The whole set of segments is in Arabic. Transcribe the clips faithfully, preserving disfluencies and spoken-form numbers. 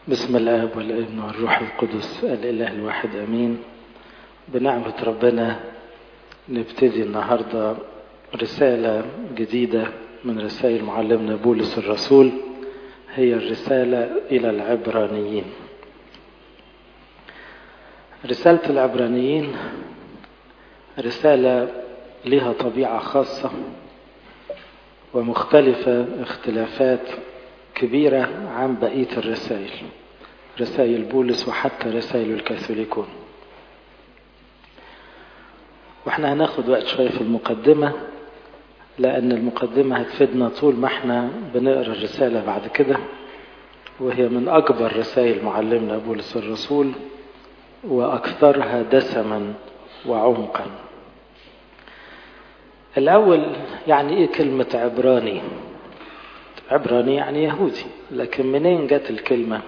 بسم الآب والابن والروح القدس الإله الواحد أمين. بنعمة ربنا نبتدي النهاردة رسالة جديدة من رسائل معلمنا بولس الرسول، هي الرسالة إلى العبرانيين. رسالة العبرانيين رسالة لها طبيعة خاصة ومختلفة اختلافات كبيرة عن بقية الرسائل، رسائل بولس وحتى رسائل الكاثوليكون. واحنا هناخد وقت شوية في المقدمة، لأن المقدمة هتفيدنا طول ما احنا بنقرأ الرسالة بعد كده، وهي من أكبر رسائل معلمنا بولس الرسول وأكثرها دسما وعمقا. الأول، يعني إيه كلمة عبراني؟ عبراني يعني يهودي، لكن منين جت الكلمة؟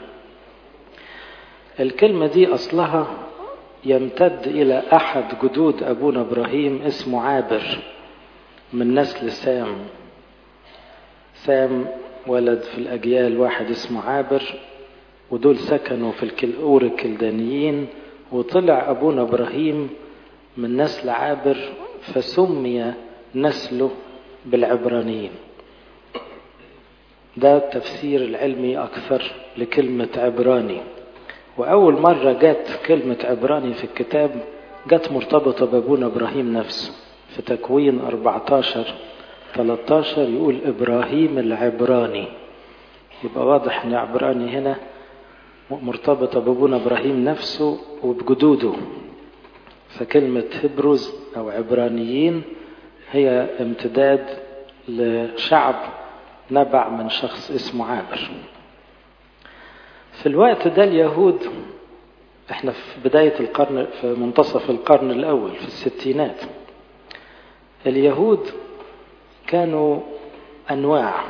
الكلمة دي أصلها يمتد إلى أحد جدود أبونا إبراهيم اسمه عابر من نسل سام. سام ولد في الأجيال واحد اسمه عابر، ودول سكنوا في الأور الكلدانيين، وطلع أبونا إبراهيم من نسل عابر فسمي نسله بالعبرانيين. ده التفسير العلمي أكثر لكلمة عبراني. وأول مرة جت كلمة عبراني في الكتاب جت مرتبطة بأبونا إبراهيم نفسه، في تكوين أربعتاشر ثلاثة عشر يقول إبراهيم العبراني. يبقى واضح أن عبراني هنا مرتبطة بأبونا إبراهيم نفسه وبجدوده. فكلمة هبروز أو عبرانيين هي امتداد لشعب نبع من شخص اسمه عابر. في الوقت ده اليهود، احنا في بداية القرن، في منتصف القرن الأول في الستينات، اليهود كانوا أنواع.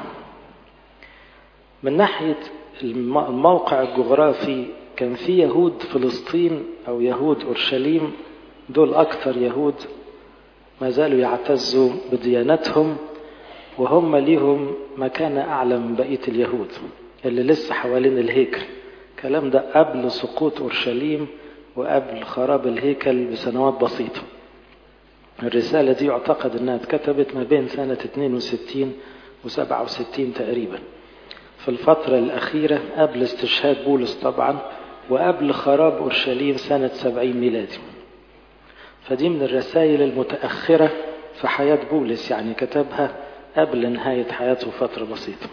من ناحية الموقع الجغرافي كان في يهود فلسطين أو يهود أورشليم، دول أكثر يهود ما زالوا يعتزوا بديانتهم، وهم ليهم مكانة أعلى من بقية اليهود اللي لسه حوالين الهيكل. الكلام ده قبل سقوط أورشليم وقبل خراب الهيكل بسنوات بسيطة. الرسالة دي يعتقد أنها اتكتبت ما بين سنة اثنين وستين وسبعة وستين تقريبا، في الفترة الأخيرة قبل استشهاد بولس طبعا، وقبل خراب أورشليم سنة سبعين ميلادي. فدي من الرسائل المتأخرة في حياة بولس، يعني كتبها قبل نهاية حياته فترة بسيطة.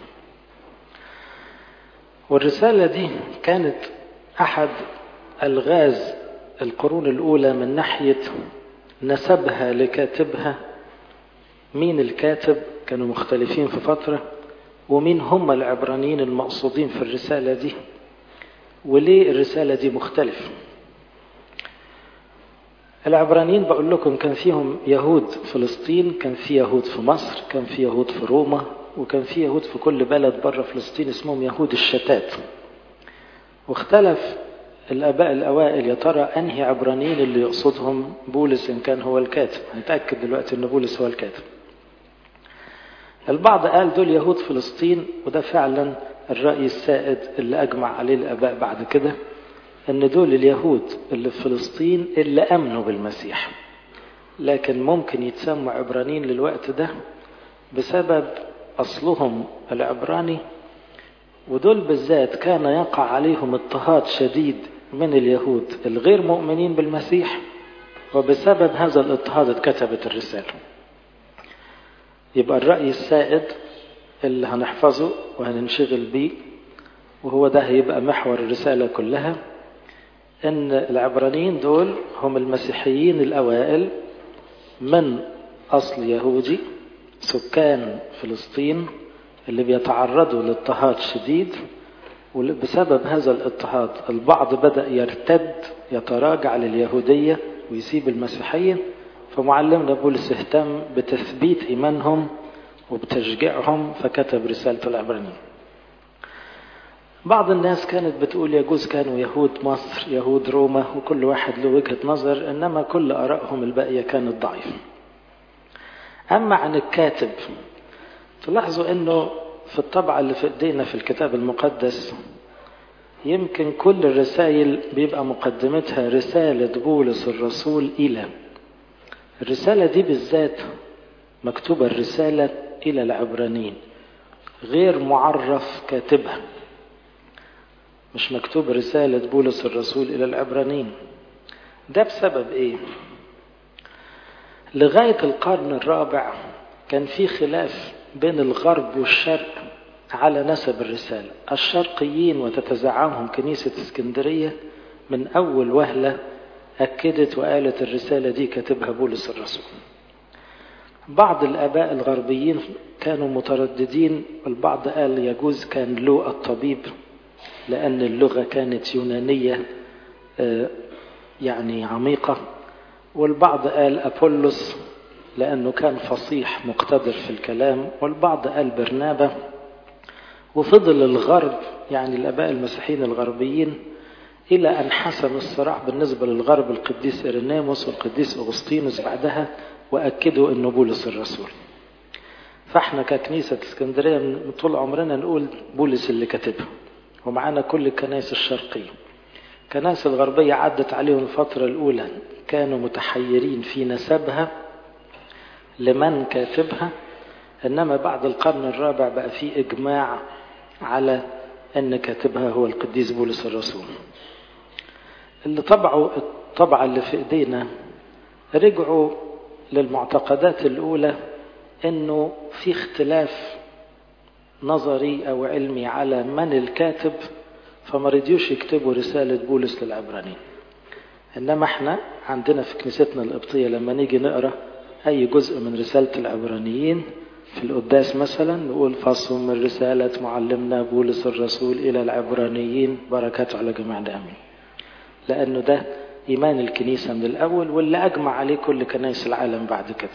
والرسالة دي كانت أحد ألغاز القرون الأولى من ناحية نسبها لكاتبها. مين الكاتب؟ كانوا مختلفين في فترة. ومين هم العبرانيين المقصودين في الرسالة دي؟ وليه الرسالة دي مختلفة؟ العبرانيين بقول لكم كان فيهم يهود فلسطين، كان في يهود في مصر، كان في يهود في روما، وكان في يهود في كل بلد برا فلسطين اسمهم يهود الشتات. واختلف الآباء الأوائل يا ترى أنهي عبرانيين اللي يقصدهم بولس إن كان هو الكاتب. هنتأكد دلوقتي أن بولس هو الكاتب. البعض قال دول يهود فلسطين، وده فعلا الرأي السائد اللي أجمع عليه الآباء بعد كده، أن دول اليهود اللي في فلسطين اللي أمنوا بالمسيح، لكن ممكن يتسموا عبرانيين للوقت ده بسبب أصلهم العبراني. ودول بالذات كان يقع عليهم اضطهاد شديد من اليهود الغير مؤمنين بالمسيح، وبسبب هذا الاضطهاد اتكتبت الرسالة. يبقى الرأي السائد اللي هنحفظه وهننشغل بيه، وهو ده هيبقى محور الرسالة كلها، ان العبرانيين دول هم المسيحيين الأوائل من أصل يهودي، سكان فلسطين اللي بيتعرضوا لاضطهاد شديد. وبسبب هذا الاضطهاد البعض بدأ يرتد، يتراجع لليهودية ويسيب المسيحية. فمعلمنا بولس اهتم بتثبيت إيمانهم وبتشجيعهم، فكتب رسالة العبرانيين. بعض الناس كانت بتقول يجوز كانوا يهود مصر، يهود روما، وكل واحد له وجهة نظر، إنما كل آرائهم الباقية كانت ضعيفة. أما عن الكاتب، تلاحظوا أنه في الطبعة اللي في ايدينا في الكتاب المقدس يمكن كل الرسائل بيبقى مقدمتها رسالة بولس الرسول إلى. الرسالة دي بالذات مكتوبة الرسالة إلى العبرانيين، غير معرف كاتبها، مش مكتوب رسالة بولس الرسول إلى العبرانيين. ده بسبب إيه؟ لغاية القرن الرابع كان في خلاف بين الغرب والشرق على نسب الرسالة. الشرقيين وتتزعمهم كنيسة اسكندرية من أول وهلة أكدت وقالت الرسالة دي كاتبها بولس الرسول. بعض الآباء الغربيين كانوا مترددين، البعض قال يجوز كان لوقا الطبيب لأن اللغة كانت يونانية يعني عميقة، والبعض قال أبولس لأنه كان فصيح مقتدر في الكلام، والبعض قال برنابا. وفضل الغرب يعني الآباء المسيحيين الغربيين إلى أن حسم الصراع بالنسبة للغرب القديس إريناموس والقديس أغسطينوس بعدها، وأكدوا أنه بولس الرسول. فإحنا ككنيسة اسكندرية من طول عمرنا نقول بولس اللي كاتبها، ومعانا كل الكنائس الشرقية. الكنائس الغربية عدت عليهم الفترة الأولى كانوا متحيرين في نسبها لمن كاتبها، إنما بعد القرن الرابع بقى في إجماع على أن كاتبها هو القديس بولس الرسول. اللي طبعوا الطبعة اللي في إيدينا رجعوا للمعتقدات الأولى أنه في اختلاف نظري أو علمي على من الكاتب، فما رضيوش يكتبوا رسالة بولس للعبرانيين. إنما احنا عندنا في كنيستنا القبطية لما نيجي نقرأ أي جزء من رسالة العبرانيين في القداس مثلا نقول فصل من رسالة معلمنا بولس الرسول إلى العبرانيين بركاته على جميعنا آمين، لأنه ده إيمان الكنيسة من الأول واللي أجمع عليه كل كنائس العالم بعد كده.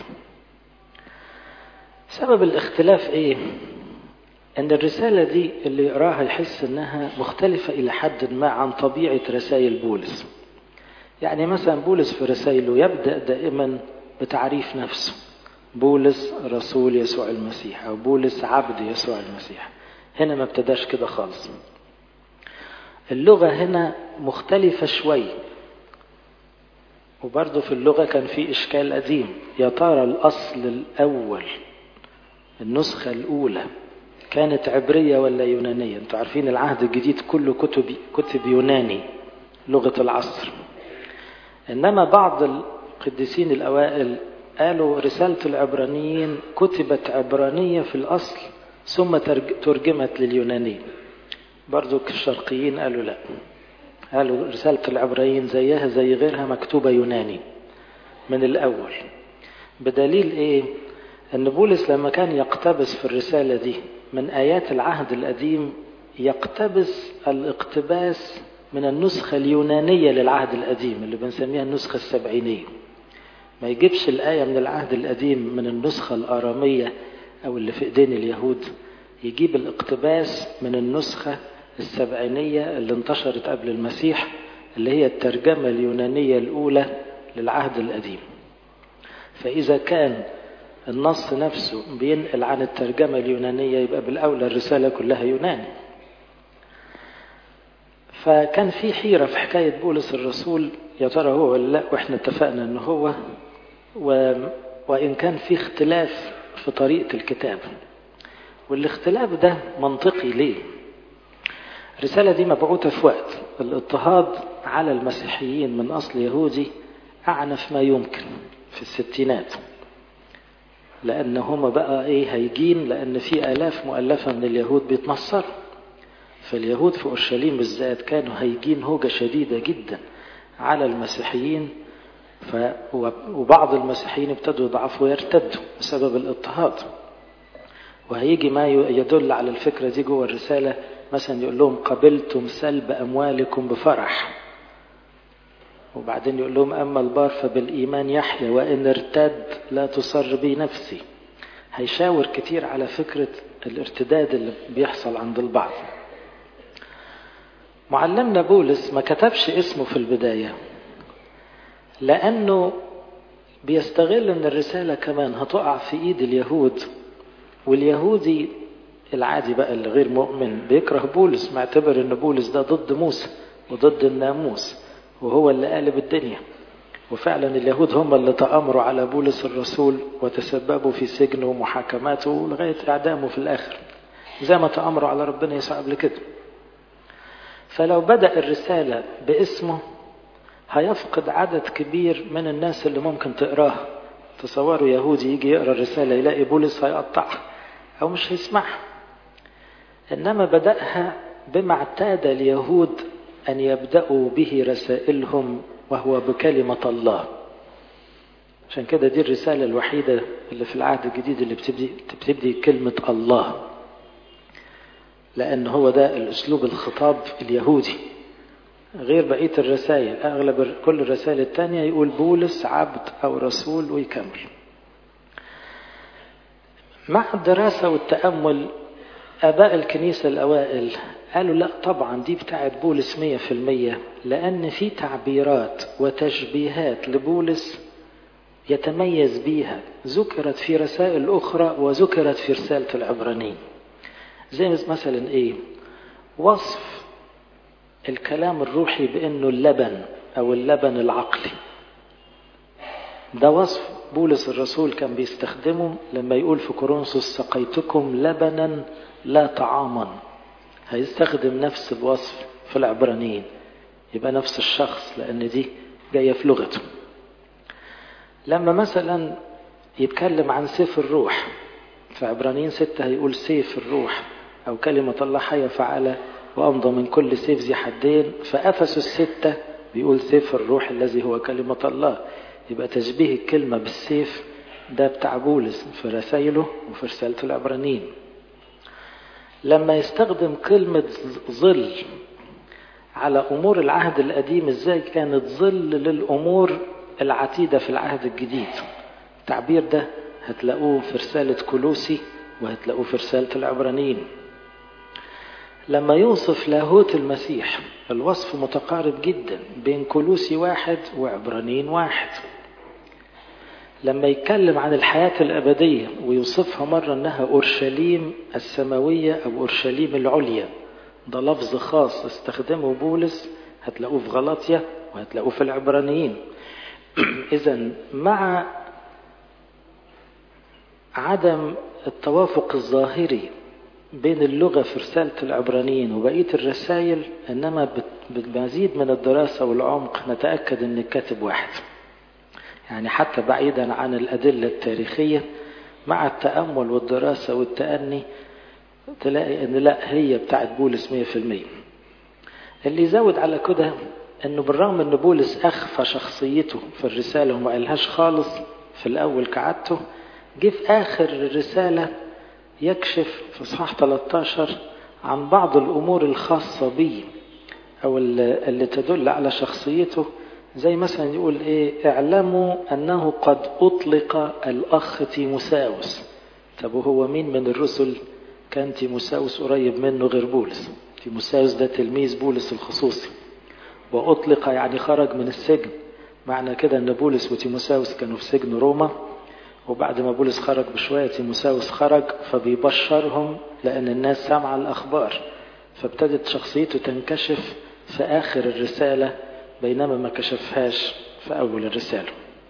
سبب الاختلاف إيه؟ أن الرسالة دي اللي يقراها يحس أنها مختلفة إلى حد ما عن طبيعة رسائل بولس. يعني مثلا بولس في رسائله يبدأ دائما بتعريف نفسه، بولس رسول يسوع المسيح أو بولس عبد يسوع المسيح. هنا ما ابتداش كده خالص. اللغة هنا مختلفة شوي، وبرضه في اللغة كان في إشكال قديم. يا ترى الأصل الأول النسخة الأولى كانت عبرية ولا يونانية؟ انتوا عارفين العهد الجديد كله كتب كتب يوناني لغة العصر، إنما بعض القديسين الأوائل قالوا رسالة العبرانيين كتبت عبرانية في الأصل ثم ترجمت لليونانية. برضو الشرقيين قالوا لا، قالوا رسالة العبرانيين زيها زي غيرها مكتوبة يوناني من الأول. بدليل إيه؟ أن بولس لما كان يقتبس في الرسالة دي من آيات العهد القديم يقتبس الاقتباس من النسخة اليونانية للعهد القديم اللي بنسميها النسخة السبعينية. ما يجيبش الآية من العهد القديم من النسخة الآرامية أو اللي في إيدين اليهود، يجيب الاقتباس من النسخة السبعينية اللي انتشرت قبل المسيح اللي هي الترجمة اليونانية الأولى للعهد القديم. فإذا كان النص نفسه بينقل عن الترجمة اليونانية يبقى بالأولى الرسالة كلها يوناني. فكان في حيرة في حكاية بولس الرسول، يا ترى هو ولا لا، وإحنا اتفقنا أنه هو، و... وإن كان في اختلاف في طريقة الكتاب. والاختلاف ده منطقي ليه؟ الرسالة دي مبعوثة في وقت الاضطهاد على المسيحيين من أصل يهودي أعنف ما يمكن في الستينات، لأن هم بقى إيه هيجين، لأن في آلاف مؤلفة من اليهود بيتنصروا. فاليهود في أورشليم بالذات كانوا هيجين هوجة شديدة جدا على المسيحيين، ف... وبعض المسيحيين ابتدوا يضعفوا ويرتدوا بسبب الاضطهاد. وهيجي ما يدل على الفكرة دي جوه الرسالة، مثلا يقول لهم قبلتم سلب أموالكم بفرح، وبعدين يقول لهم أما البار فبالإيمان يحيى وإن ارتد لا تصر بي نفسي. هيشاور كتير على فكرة الارتداد اللي بيحصل عند البعض. معلمنا بولس ما كتبش اسمه في البداية لأنه بيستغل أن الرسالة كمان هتقع في إيد اليهود، واليهودي العادي بقى اللي غير مؤمن بيكره بولس، معتبر ان بولس ده ضد موسى وضد الناموس وهو اللي قالب الدنيا. وفعلا اليهود هم اللي تآمروا على بولس الرسول وتسببوا في سجنه ومحاكماته لغاية إعدامه في الآخر، زي ما تآمروا على ربنا يسوع قبل كده. فلو بدأ الرسالة باسمه هيفقد عدد كبير من الناس اللي ممكن تقراها. تصوروا يهودي يجي يقرأ الرسالة يلاقي بولس هيقطعها أو مش هيسمعها. إنما بدأها بما اعتاد اليهود أن يبدأوا به رسائلهم وهو بكلمة الله. عشان كده دي الرسالة الوحيدة اللي في العهد الجديد اللي بتبدي, بتبدي كلمة الله، لأن هو ده الأسلوب الخطاب اليهودي، غير بقية الرسائل. أغلب كل الرسائل التانية يقول بولس عبد أو رسول ويكمل. مع الدراسة والتأمل آباء الكنيسة الأوائل قالوا لا طبعا دي بتاعت بولس مية في المية، لأن في تعبيرات وتشبيهات لبولس يتميز بيها ذكرت في رسائل أخرى وذكرت في رسالة العبرانيين. زي مثلا إيه؟ وصف الكلام الروحي بأنه اللبن أو اللبن العقلي، ده وصف بولس الرسول كان بيستخدمه لما يقول في كورنثوس سقيتكم لبنا لا طعاما. هيستخدم نفس الوصف في العبرانيين، يبقى نفس الشخص لأن دي جاية في لغته. لما مثلا يتكلم عن سيف الروح في عبرانيين ستة هيقول سيف الروح أو كلمة الله حية فعالة وأمضى من كل سيف ذي حدين. فأفسس الستة بيقول سيف الروح الذي هو كلمة الله. يبقى تشبيه الكلمة بالسيف ده بتاع بولس في رسائله وفي رسالة العبرانيين. لما يستخدم كلمة ظل على أمور العهد القديم ازاي كانت ظل للأمور العتيدة في العهد الجديد، التعبير ده هتلاقوه في رسالة كولوسي وهتلاقوه في رسالة العبرانيين. لما يوصف لاهوت المسيح الوصف متقارب جدا بين كولوسي واحد وعبرانيين واحد. لما يتكلم عن الحياة الأبدية ويوصفها مرة أنها أورشليم السماوية أو أورشليم العليا، ده لفظ خاص استخدمه بولس هتلاقوه في غلاطيا وهتلاقوه في العبرانيين. إذن مع عدم التوافق الظاهري بين اللغة في رسالة العبرانيين وبقية الرسائل، إنما بمزيد من الدراسة والعمق نتأكد أن الكاتب واحد. يعني حتى بعيدا عن الأدلة التاريخية مع التأمل والدراسة والتأني تلاقي أن لا هي بتاعت بولس مية في المية. اللي يزود على كده أنه بالرغم أن بولس أخفى شخصيته في الرسالة وما قالهاش خالص في الأول كعادته، جه في آخر الرسالة يكشف في صحاح ثلاثة عشر عن بعض الأمور الخاصة به أو اللي تدل على شخصيته. زي مثلا يقول إيه اعلموا أنه قد أطلق الأخ تيموساوس. طب وهو مين من الرسل كان تيموساوس قريب منه غير بولس؟ تيموساوس ده تلميذ بولس الخصوصي، وأطلق يعني خرج من السجن. معنى كده أن بولس وتيموساوس كانوا في سجن روما، وبعد ما بولس خرج بشوية تيموساوس خرج فبيبشرهم لأن الناس سامعة الأخبار، فابتدت شخصيته تنكشف في آخر الرسالة بينما ما كشفهاش في أول الرسالة.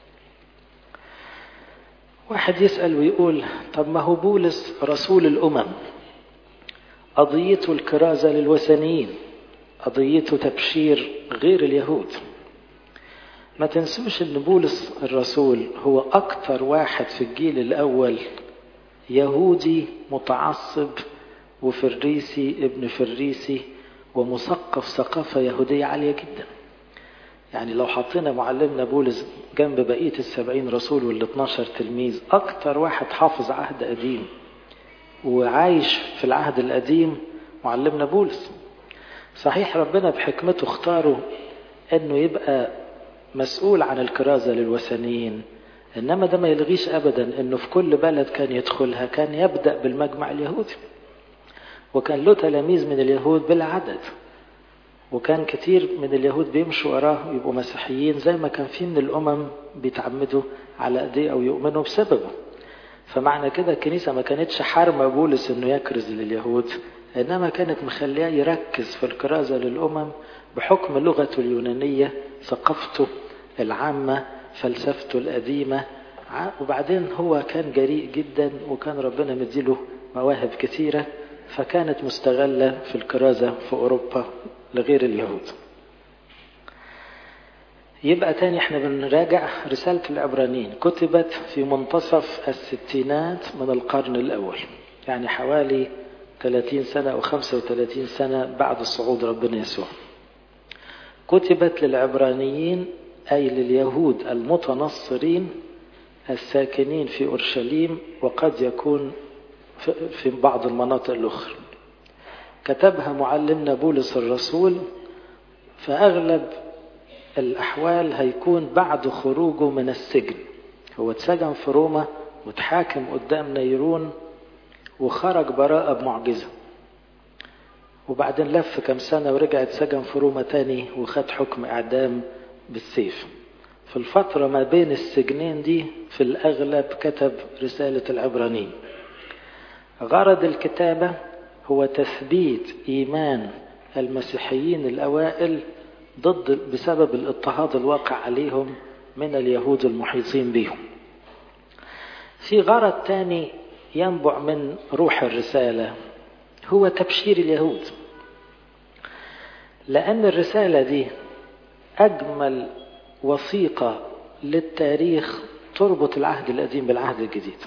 واحد يسأل ويقول طب ما هو بولس رسول الأمم، قضيته الكرازة للوثنيين، قضيته تبشير غير اليهود. ما تنسوش ان بولس الرسول هو اكتر واحد في الجيل الاول يهودي متعصب وفريسي ابن فريسي ومثقف ثقافة يهودية عالية جدا. يعني لو حطينا معلمنا بولس جنب بقية السبعين رسول والاثناشر تلميذ، اكتر واحد حافظ عهد قديم وعايش في العهد القديم معلمنا بولس. صحيح ربنا بحكمته اختاره انه يبقى مسؤول عن الكرازة للوثنيين، إنما ده ما يلغيش أبدا أنه في كل بلد كان يدخلها كان يبدأ بالمجمع اليهودي، وكان له تلاميذ من اليهود بلا عدد، وكان كتير من اليهود بيمشوا وراه ويبقوا مسيحيين زي ما كان في من الأمم بيتعمدوا على أيديه أو يؤمنوا بسببه. فمعنى كده الكنيسة ما كانتش حارمة بولس انه يكرز لليهود، انما كانت مخليه يركز في الكرازة للأمم بحكم لغته اليونانية، ثقافته العامة، فلسفته القديمة. وبعدين هو كان جريء جدا وكان ربنا مديله مواهب كثيرة، فكانت مستغلة في الكرازة في أوروبا لغير اليهود. يبقى تاني احنا بنراجع رسالة العبرانيين، كتبت في منتصف الستينات من القرن الأول، يعني حوالي ثلاثين سنة أو خمسة وثلاثين سنة بعد صعود ربنا يسوع. كتبت للعبرانيين أي لليهود المتنصرين الساكنين في أورشليم، وقد يكون في بعض المناطق الأخرى. كتبها معلمنا بولس الرسول، فأغلب الأحوال هيكون بعد خروجه من السجن. هو اتسجن في روما وتحاكم قدام نيرون وخرج براءة بمعجزة، وبعدين لف كم سنة ورجع اتسجن في روما تاني وخد حكم إعدام بالسيف. في الفترة ما بين السجنين دي في الأغلب كتب رسالة العبرانيين. غرض الكتابة هو تثبيت إيمان المسيحيين الأوائل ضد بسبب الاضطهاد الواقع عليهم من اليهود المحيطين بهم. في غرض تاني ينبع من روح الرسالة، هو تبشير اليهود، لأن الرسالة دي أجمل وثيقة للتاريخ تربط العهد القديم بالعهد الجديد.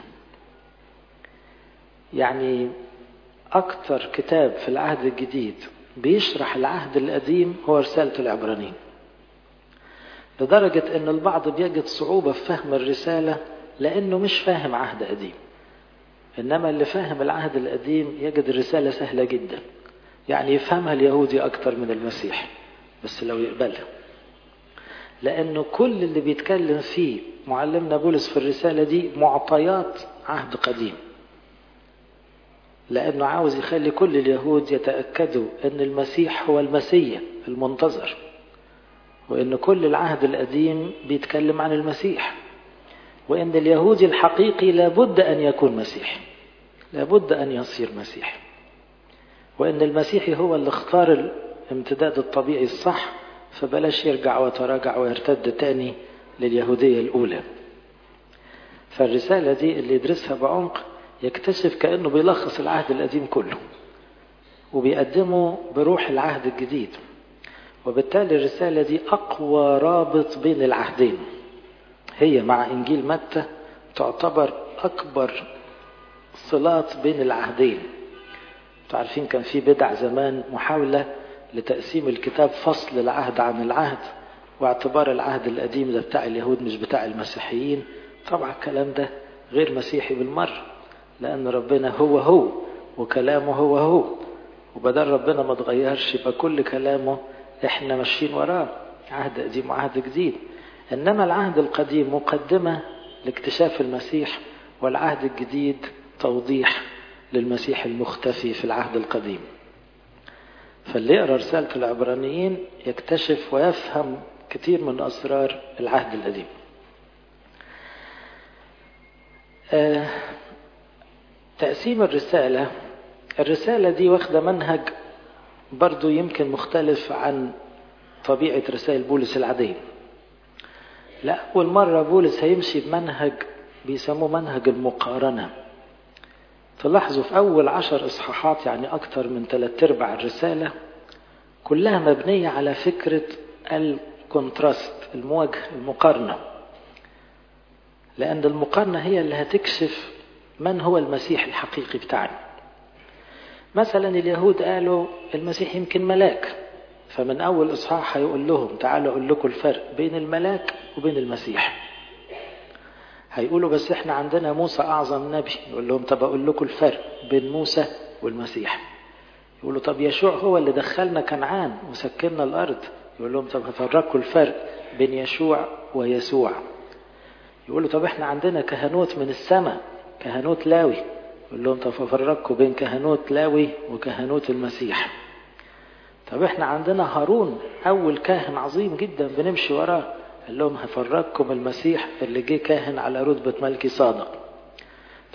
يعني أكتر كتاب في العهد الجديد بيشرح العهد القديم هو رسالة العبرانيين، لدرجة أن البعض بيجد صعوبة في فهم الرسالة لأنه مش فاهم عهد قديم، إنما اللي فاهم العهد القديم يجد الرسالة سهلة جدا، يعني يفهمها اليهودي أكتر من المسيح بس لو يقبلها، لأنه كل اللي بيتكلم فيه معلمنا بولس في الرسالة دي معطيات عهد قديم، لأنه عاوز يخلي كل اليهود يتأكدوا أن المسيح هو المسيح المنتظر، وأن كل العهد القديم بيتكلم عن المسيح، وأن اليهودي الحقيقي لابد أن يكون مسيح، لابد أن يصير مسيح، وأن المسيحي هو اللي اختار الامتداد الطبيعي الصح، فبلاش يرجع وتراجع ويرتد تاني لليهودية الأولى. فالرسالة دي اللي يدرسها بعمق يكتشف كأنه بيلخص العهد القديم كله وبيقدمه بروح العهد الجديد، وبالتالي الرسالة دي أقوى رابط بين العهدين. هي مع إنجيل متى تعتبر أكبر صلات بين العهدين. تعرفين كان في بدع زمان محاولة لتقسيم الكتاب، فصل العهد عن العهد، واعتبار العهد القديم ده بتاع اليهود مش بتاع المسيحيين. طبعا الكلام ده غير مسيحي بالمرة، لأن ربنا هو هو وكلامه هو هو، وبدل ربنا ما تغيرش يبقى كل كلامه احنا ماشيين وراه، عهد قديم وعهد جديد. إنما العهد القديم مقدمة لاكتشاف المسيح، والعهد الجديد توضيح للمسيح المختفي في العهد القديم. فاللي يقرأ رسالة العبرانيين يكتشف ويفهم كثير من أسرار العهد القديم. آه تقسيم الرسالة، الرسالة دي واخدة منهج برضو يمكن مختلف عن طبيعة رسائل بولس العادية. لا، أول مرة بولس هيمشي بمنهج بيسموه منهج المقارنة. تلاحظوا في أول عشر إصحاحات، يعني أكتر من ثلاث أرباع الرسالة كلها مبنية على فكرة الكونتراست، المواجهة، المقارنة، لأن المقارنة هي اللي هتكشف من هو المسيح الحقيقي بتاعنا. مثلا اليهود قالوا المسيح يمكن ملاك، فمن أول إصحاح هيقول لهم تعالوا أقول لكم الفرق بين الملاك وبين المسيح. هيقولوا بس احنا عندنا موسى أعظم نبي، يقول لهم طب أقول لكم الفرق بين موسى والمسيح. يقولوا طب يشوع هو اللي دخلنا كنعان وسكننا الأرض، يقول لهم طب هفرقكم الفرق بين يشوع ويسوع. يقولوا طب احنا عندنا كهنوت من السماء، كهنوت لاوي، يقول لهم طب هفرقكم بين كهنوت لاوي وكهنوت المسيح. طب احنا عندنا هارون أول كاهن عظيم جدا بنمشي وراه، قال لهم هفرقكم المسيح اللي جه كاهن على رتبة ملكي صادق.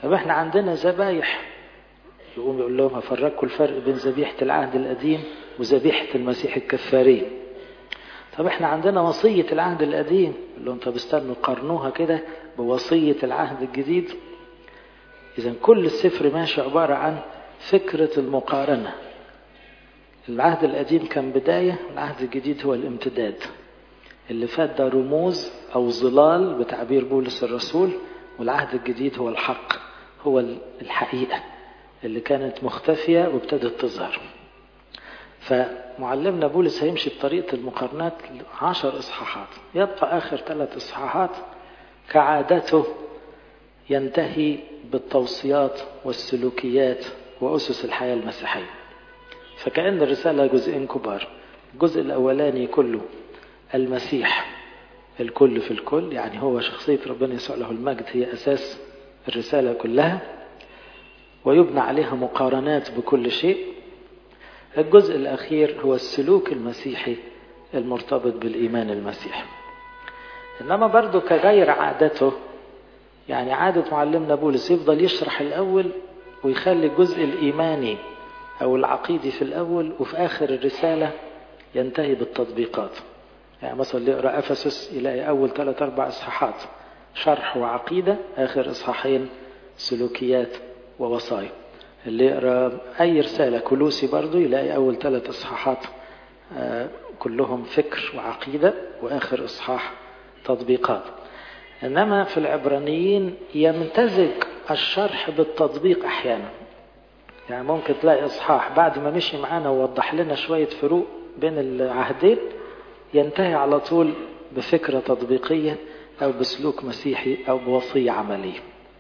طب احنا عندنا ذبايح، يقوم يقول لهم هفرقكم الفرق بين ذبيحة العهد القديم وذبيحة المسيح الكفارين. طب احنا عندنا وصية العهد القديم، يقول لهم طب استنوا قارنوها كده بوصية العهد الجديد. إذن كل السفر ماشي عبارة عن فكرة المقارنة. العهد القديم كان بداية، العهد الجديد هو الامتداد. اللي فات ده رموز أو ظلال بتعبير بولس الرسول، والعهد الجديد هو الحق، هو الحقيقة اللي كانت مختفية وابتدت تظهر. فمعلمنا بولس هيمشي بطريقة المقارنات عشر إصحاحات، يبقى آخر ثلاث إصحاحات كعادته ينتهي بالتوصيات والسلوكيات وأسس الحياة المسيحية. فكأن الرسالة جزئين كبار. الجزء الأولاني كله المسيح الكل في الكل، يعني هو شخصية ربنا يسوع له المجد هي أساس الرسالة كلها، ويبنى عليها مقارنات بكل شيء. الجزء الأخير هو السلوك المسيحي المرتبط بالإيمان المسيحي. إنما برضو كغير عادته، يعني عادة معلمنا بولس يفضل يشرح الأول ويخلي الجزء الإيماني أو العقيدي في الأول، وفي آخر الرسالة ينتهي بالتطبيقات. يعني مثلا اللي يقرأ أفسس يلاقي أول ثلاث أربع إصحاحات شرح وعقيدة، آخر إصحاحين سلوكيات ووصايا. اللي يقرأ أي رسالة كولوسي برضو يلاقي أول ثلاث إصحاحات كلهم فكر وعقيدة، وآخر إصحاح تطبيقات. إنما في العبرانيين يمتزج الشرح بالتطبيق أحيانا. يعني ممكن تلاقي إصحاح بعد ما مشي معانا ووضح لنا شوية فروق بين العهدين ينتهي على طول بفكرة تطبيقية أو بسلوك مسيحي أو بوصية عملية.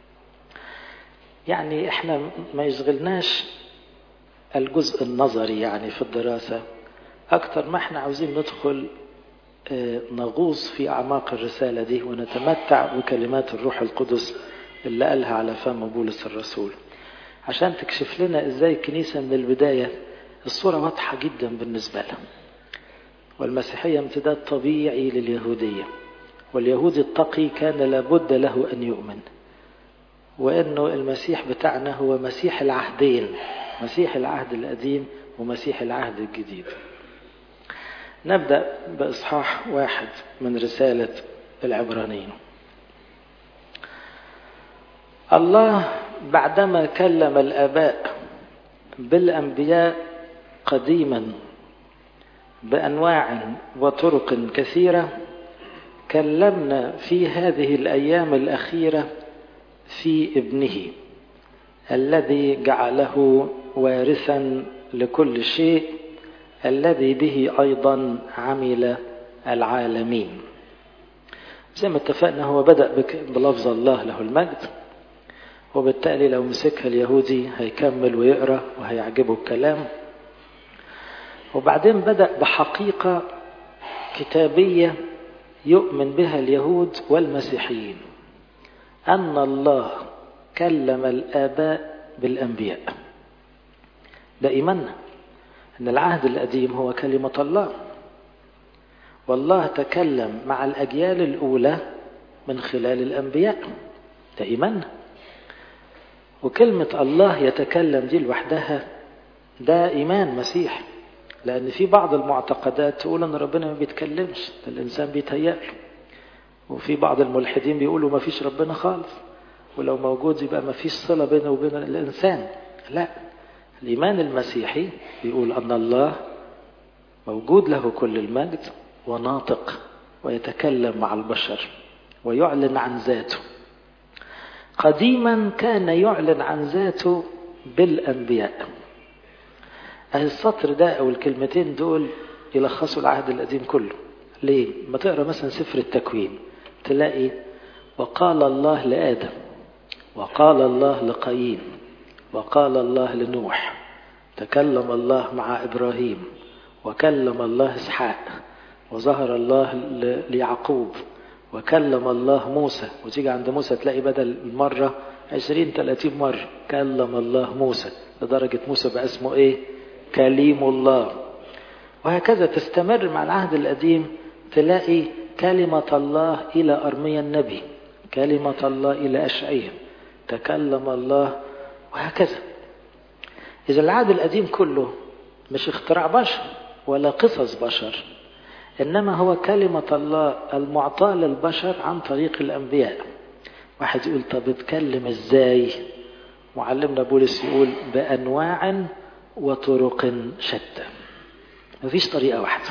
يعني إحنا ما يشغلناش الجزء النظري يعني في الدراسة أكتر ما إحنا عاوزين ندخل نغوص في أعماق الرسالة دي ونتمتع بكلمات الروح القدس اللي قالها على فم بولس الرسول، عشان تكشف لنا إزاي الكنيسة من البداية الصورة واضحة جدا بالنسبة لها. والمسيحية امتداد طبيعي لليهودية، واليهودي التقي كان لابد له أن يؤمن، وأنه المسيح بتاعنا هو مسيح العهدين، مسيح العهد القديم ومسيح العهد الجديد. نبدأ بإصحاح واحد من رسالة العبرانيين. الله بعدما كلم الآباء بالأنبياء قديما بأنواع وطرق كثيرة، كلمنا في هذه الأيام الأخيرة في ابنه الذي جعله وارثا لكل شيء، الذي به أيضا عمل العالمين. زي ما اتفقنا هو بدأ بلفظ الله له المجد، وبالتالي لو مسكها اليهودي هيكمل ويقرأ وهيعجبه الكلام. وبعدين بدأ بحقيقة كتابية يؤمن بها اليهود والمسيحيين، أن الله كلم الآباء بالأنبياء. ده إيماننا أن العهد القديم هو كلمة الله، والله تكلم مع الأجيال الأولى من خلال الأنبياء. ده إيماننا. وكلمة الله يتكلم دي لوحدها ده إيمان مسيح، لأن في بعض المعتقدات تقول أن ربنا ما بيتكلمش، الإنسان بيتهيأله. وفي بعض الملحدين بيقولوا ما فيش ربنا خالص، ولو موجود يبقى ما فيش صلة بينه وبين الإنسان. لا، الإيمان المسيحي بيقول أن الله موجود له كل المجد وناطق ويتكلم مع البشر ويعلن عن ذاته. قديما كان يعلن عن ذاته بالأنبياء. أهل السطر ده أو الكلمتين دول يلخصوا العهد القديم كله. ليه؟ ما تقرأ مثلا سفر التكوين تلاقي وقال الله لآدم، وقال الله لقايين، وقال الله لنوح، تكلم الله مع إبراهيم، وكلم الله إسحاق، وظهر الله ليعقوب، وكلم الله موسى. وتيجي عند موسى تلاقي بدل المرة عشرين ثلاثين مرة كلم الله موسى، لدرجة موسى بقى اسمه ايه؟ كليم الله. وهكذا تستمر مع العهد القديم، تلاقي كلمة الله إلى أرميا النبي، كلمة الله إلى أشعياء، تكلم الله، وهكذا. إذا العهد القديم كله مش اختراع بشر ولا قصص بشر، إنما هو كلمة الله المعطاة للبشر عن طريق الأنبياء. واحد يقول طب اتكلم ازاي؟ معلمنا بولس يقول بأنواع وطرق شتى. مفيش طريقة واحدة.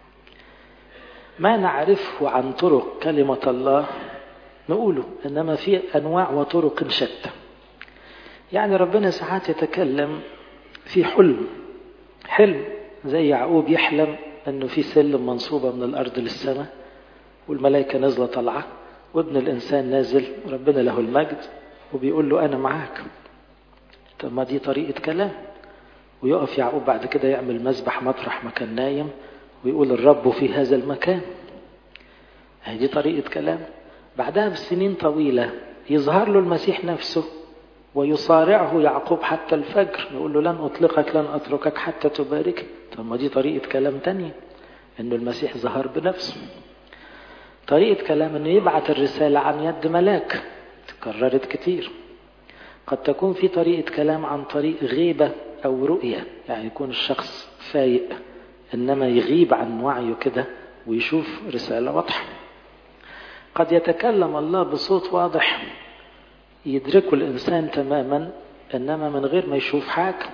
ما نعرفه عن طرق كلمة الله نقوله، إنما في أنواع وطرق شتى. يعني ربنا ساعات يتكلم في حلم حلم زي يعقوب يحلم أنه في سلم منصوبة من الأرض للسماء، والملائكة نازلة طالعة، وابن الإنسان نازل، ربنا له المجد وبيقول له أنا معاك. طب ما دي طريقة كلام. ويقف يعقوب بعد كده يعمل مذبح مطرح مكان نايم ويقول الرب في هذا المكان. هي دي طريقة كلام. بعدها بسنين طويلة يظهر له المسيح نفسه ويصارعه يعقوب حتى الفجر، يقول له لن أطلقك لن أتركك حتى تبارك. طب ما دي طريقة كلام تانية، إنه المسيح ظهر بنفسه. طريقة كلام إنه يبعث الرسالة عن يد ملاك، تكررت كتير. قد تكون في طريقة كلام عن طريق غيبة أو رؤية، يعني يكون الشخص فايق إنما يغيب عن وعيه كده ويشوف رسالة واضحة. قد يتكلم الله بصوت واضح يدركه الإنسان تماما، إنما من غير ما يشوف حاجة.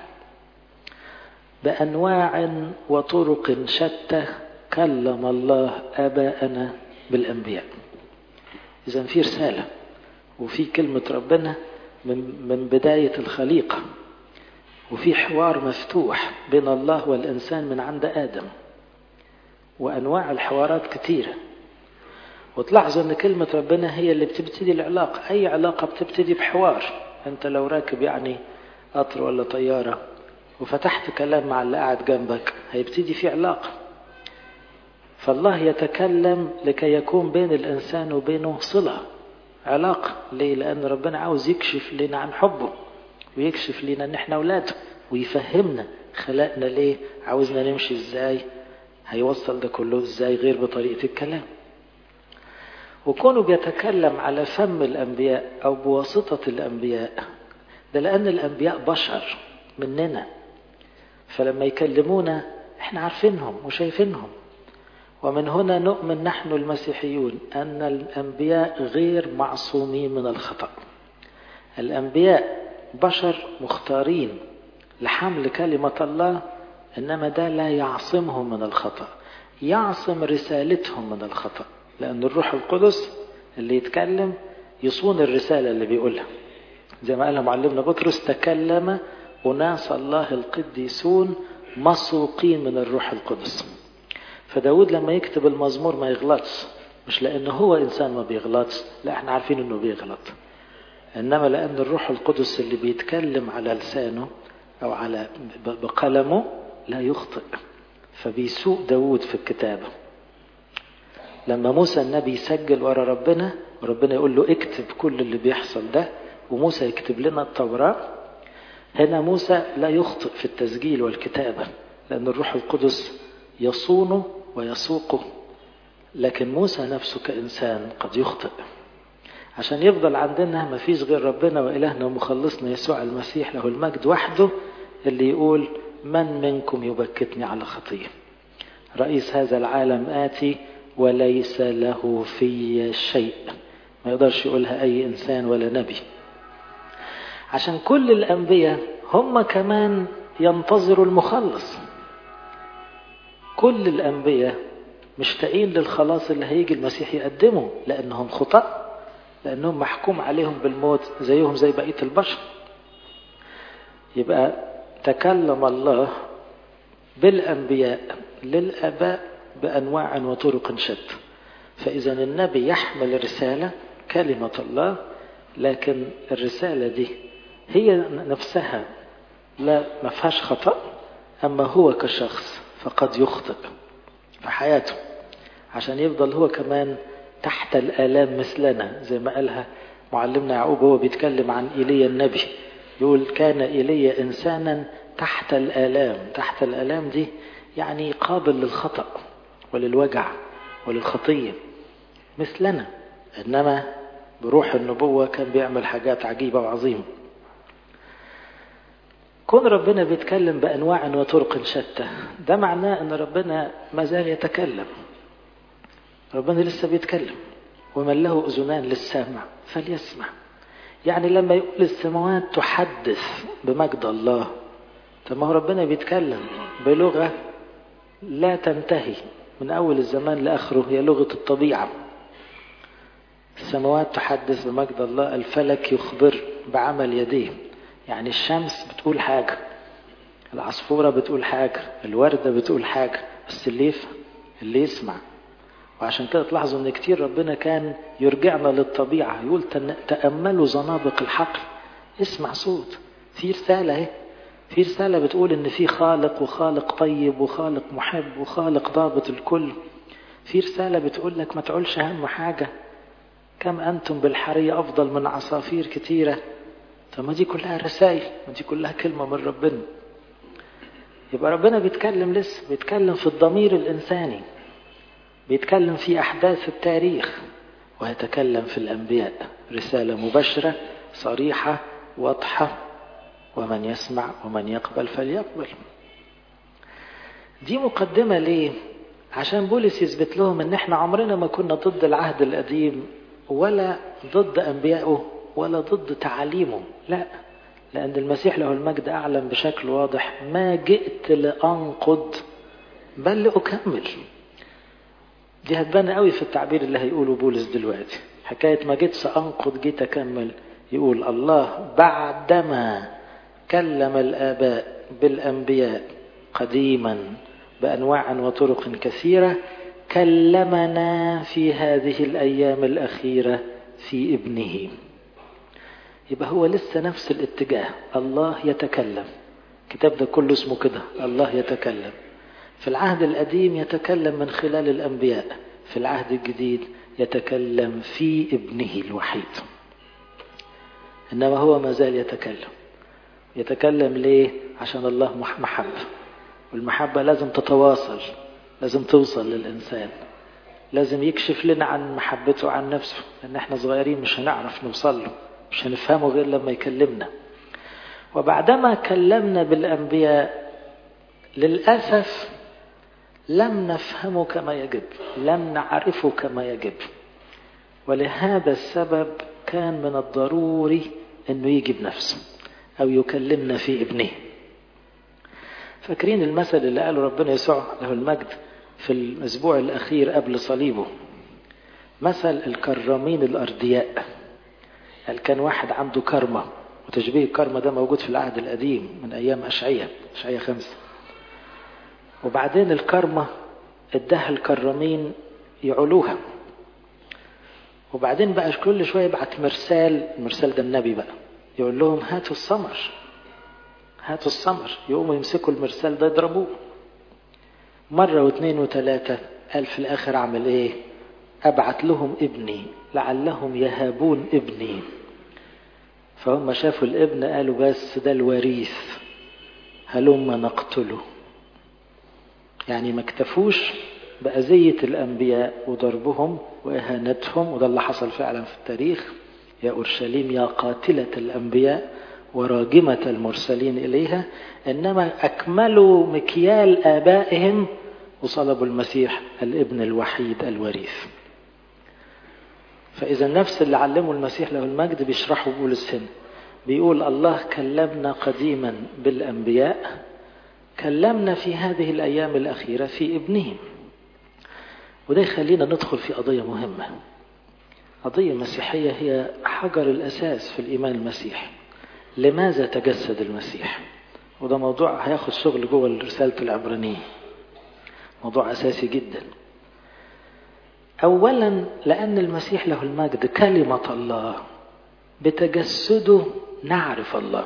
بأنواع وطرق شتى كلم الله آباءنا بالأنبياء. إذن في رسالة وفي كلمة ربنا من من بداية الخليقة، وفي حوار مفتوح بين الله والإنسان من عند آدم، وأنواع الحوارات كتيرة. وتلاحظوا أن كلمة ربنا هي اللي بتبتدي العلاقة. أي علاقة بتبتدي بحوار. أنت لو راكب يعني قطر ولا طيارة وفتحت كلام مع اللي قاعد جنبك هيبتدي في علاقة. فالله يتكلم لكي يكون بين الإنسان وبينه صلة، علاقة. ليه؟ لأن ربنا عاوز يكشف لنا عن حبه، ويكشف لنا أن احنا أولاده، ويفهمنا خلقنا ليه، عاوزنا نمشي ازاي، هيوصل ده كله ازاي غير بطريقة الكلام. وكونه بيتكلم على فم الأنبياء أو بواسطة الأنبياء، ده لأن الأنبياء بشر مننا، فلما يكلمونا احنا عارفينهم وشايفينهم. ومن هنا نؤمن نحن المسيحيون أن الأنبياء غير معصومين من الخطأ. الأنبياء بشر مختارين لحمل كلمة الله، إنما ده لا يعصمهم من الخطأ، يعصم رسالتهم من الخطأ، لأن الروح القدس اللي يتكلم يصون الرسالة اللي بيقولها. زي ما قال معلمنا بطرس تكلم أناس الله القديسون مسوقين من الروح القدس. فداود لما يكتب المزمور ما يغلطش، مش لأنه هو إنسان ما بيغلطش، لا احنا عارفين أنه بيغلط، إنما لأن الروح القدس اللي بيتكلم على لسانه أو على بقلمه لا يخطئ، فبيسوق داود في الكتابة. لما موسى النبي يسجل ورا ربنا وربنا يقول له اكتب كل اللي بيحصل ده، وموسى يكتب لنا التوراة، هنا موسى لا يخطئ في التسجيل والكتابة، لأن الروح القدس يصونه ويسوقه. لكن موسى نفسه كإنسان قد يخطئ. عشان يفضل عندنا ما فيش غير ربنا وإلهنا ومخلصنا يسوع المسيح له المجد وحده اللي يقول من منكم يبكتني على خطية. رئيس هذا العالم آتي وليس له في شيء. ما يقدرش يقولها أي إنسان ولا نبي. عشان كل الأنبياء هم كمان ينتظروا المخلص. كل الأنبياء مشتاقين للخلاص اللي هيجي المسيح يقدمه، لأنهم خطأ، لأنهم محكوم عليهم بالموت زيهم زي بقية البشر. يبقى تكلم الله بالأنبياء للآباء بأنواع وطرق شتى. فإذا النبي يحمل رسالة كلمة الله، لكن الرسالة دي هي نفسها لا ما فيهاش خطأ، أما هو كشخص فقد يخطئ في حياته، عشان يفضل هو كمان تحت الآلام مثلنا. زي ما قالها معلمنا يعقوب هو بيتكلم عن إيليا النبي، يقول كان إيليا إنسانا تحت الآلام. تحت الآلام دي يعني قابل للخطأ وللوجع وللخطية مثلنا، إنما بروح النبوة كان بيعمل حاجات عجيبة وعظيمة. كون ربنا بيتكلم بأنواع وطرق شتى ده معناه أن ربنا ما زال يتكلم. ربنا لسه بيتكلم، ومن له أذنان للسامع فليسمع. يعني لما يقول السماوات تحدث بمجد الله، طب ما هو ربنا بيتكلم بلغة لا تنتهي من أول الزمان لآخره، هي لغة الطبيعة. السماوات تحدث بمجد الله، الفلك يخبر بعمل يديه. يعني الشمس بتقول حاجة، العصفورة بتقول حاجة، الوردة بتقول حاجة، بس اللي يفهم اللي يسمع. وعشان كده تلاحظوا ان كتير ربنا كان يرجعنا للطبيعة، يقول تأملوا زنابق الحقل، اسمع صوت، في رسالة اهي، في رسالة بتقول ان في خالق، وخالق طيب، وخالق محب، وخالق ضابط الكل. في رسالة بتقول لك ما تعولش هم حاجة، كم أنتم بالحرية أفضل من عصافير كتيرة. طب ما دي كلها رسائل، ما دي كلها كلمة من ربنا. يبقى ربنا بيتكلم، لسه بيتكلم في الضمير الإنساني، بيتكلم في أحداث التاريخ، ويتكلم في الأنبياء. رسالة مباشرة صريحة واضحة، ومن يسمع ومن يقبل فليقبل. دي مقدمة ليه؟ عشان بولس يثبت لهم ان احنا عمرنا ما كنا ضد العهد القديم، ولا ضد أنبيائه، ولا ضد تعاليمه. لا، لأن المسيح له المجد أعلم بشكل واضح: ما جئت لأنقض بل لأكمل. دي هتبان قوي في التعبير اللي هيقوله بولس دلوقتي، حكاية ما جيت سأنقض جيت أكمل. يقول الله بعدما كلم الآباء بالأنبياء قديما بأنواع وطرق كثيرة، كلمنا في هذه الأيام الأخيرة في ابنه. يبقى هو لسه نفس الاتجاه، الله يتكلم. الكتاب ده كله اسمه كده، الله يتكلم. في العهد القديم يتكلم من خلال الأنبياء، في العهد الجديد يتكلم في ابنه الوحيد. إنما هو ما زال يتكلم. يتكلم ليه؟ عشان الله محبة، والمحبة لازم تتواصل، لازم توصل للإنسان، لازم يكشف لنا عن محبته عن نفسه، لأن احنا صغيرين مش هنعرف نوصل له، مش هنفهمه غير لما يكلمنا. وبعدما كلمنا بالأنبياء للأسف لم نفهمه كما يجب، لم نعرفه كما يجب، ولهذا السبب كان من الضروري أنه يجي بنفسه أو يكلمنا في ابنه. فاكرين المثل اللي قاله ربنا يسوع له المجد في الأسبوع الأخير قبل صليبه؟ مثل الكرامين الأردياء. قال كان واحد عنده كرمة، وتشبيه الكرمة ده موجود في العهد القديم من أيام أشعية، أشعية خمسة. وبعدين الكرمة اداها الكرامين يعلوها، وبعدين بقى كل شوية يبعت مرسال، المرسال ده النبي بقى، يقول لهم هاتوا الثمر، هاتوا الثمر. يقوموا يمسكوا المرسال ده يضربوه مرة واثنين وثلاثة. قال في الآخر أعمل إيه؟ أبعت لهم ابني لعلهم يهابون ابني. فهم شافوا الابن قالوا بس ده الوريث، هلما نقتله. يعني ما اكتفوش بأذية الأنبياء وضربهم وإهانتهم، وده اللي حصل فعلا في التاريخ. يا أورشليم يا قاتلة الأنبياء وراجمة المرسلين إليها، إنما أكملوا مكيال آبائهم وصلبوا المسيح الابن الوحيد الوريث. فإذا نفس اللي علمه المسيح له المجد بيشرحه بولس هنا، بيقول الله كلمنا قديما بالأنبياء، كلمنا في هذه الأيام الأخيرة في ابنه. وده يخلينا ندخل في قضية مهمة، قضية مسيحية هي حجر الأساس في الإيمان المسيحي. لماذا تجسد المسيح؟ وده موضوع هياخد شغل جوه رسالة العبرانيين، موضوع أساسي جدا. أولا لأن المسيح له المجد كلمة الله، بتجسده نعرف الله.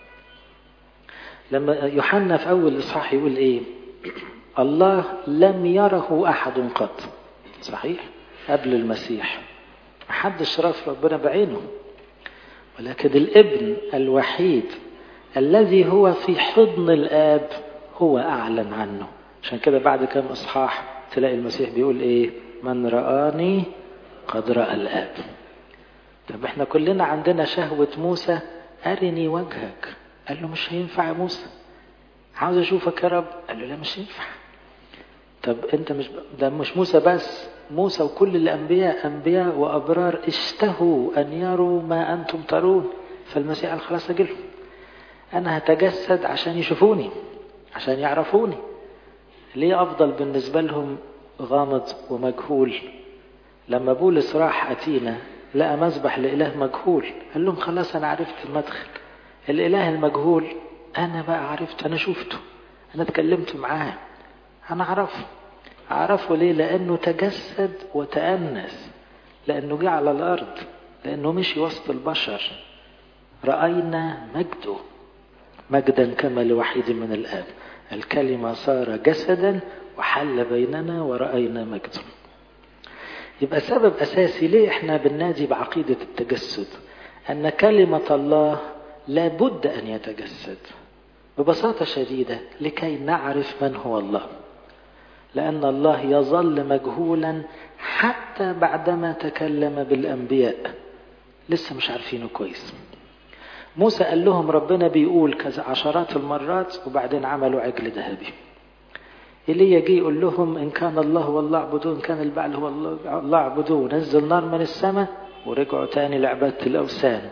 لما يوحنا في أول إصحاح يقول إيه؟ الله لم يره أحد قط. صحيح، قبل المسيح محدش شاف ربنا بعينه، ولكن الابن الوحيد الذي هو في حضن الآب هو أعلن عنه. عشان كده بعد كم إصحاح تلاقي المسيح بيقول إيه؟ من رآني قد رأى الآب. طب احنا كلنا عندنا شهوة موسى، أرني وجهك. قال له مش هينفع يا موسى، عاوز أشوفك يا رب. قال له لا مش ينفع. طب انت مش ده مش موسى بس، موسى وكل الأنبياء أنبياء وأبرار اشتهوا أن يروا ما أنتم ترون. فالمسيح قال خلاص أجلهم، أنا هتجسد عشان يشوفوني، عشان يعرفوني. ليه أفضل بالنسبة لهم غامض ومجهول؟ لما بولس راح أتينا لقى مذبح لإله مجهول، قال لهم خلاص أنا عرفت المدخل. الإله المجهول أنا بقى عرفت، أنا شفته، أنا اتكلمت معاه، أنا أعرفه. أعرفه ليه؟ لأنه تجسد وتأنس، لأنه جه على الأرض، لأنه مشي وسط البشر. رأينا مجده، مجدا كما لوحيد من الآب. الكلمة صار جسدا وحل بيننا ورأينا مجده. يبقى سبب أساسي ليه احنا بننادي بعقيدة التجسد، أن كلمة الله لابد أن يتجسد ببساطة شديدة لكي نعرف من هو الله. لأن الله يظل مجهولا حتى بعدما تكلم بالأنبياء، لسه مش عارفينه كويس. موسى قال لهم ربنا بيقول كذا عشرات المرات، وبعدين عملوا عجل ذهبي. إيليا جه يقول لهم إن كان الله هو الله اعبدوه، إن كان البعل هو الله اعبدوه. نزل نار من السماء ورجعوا تاني لعبادة الأوثان.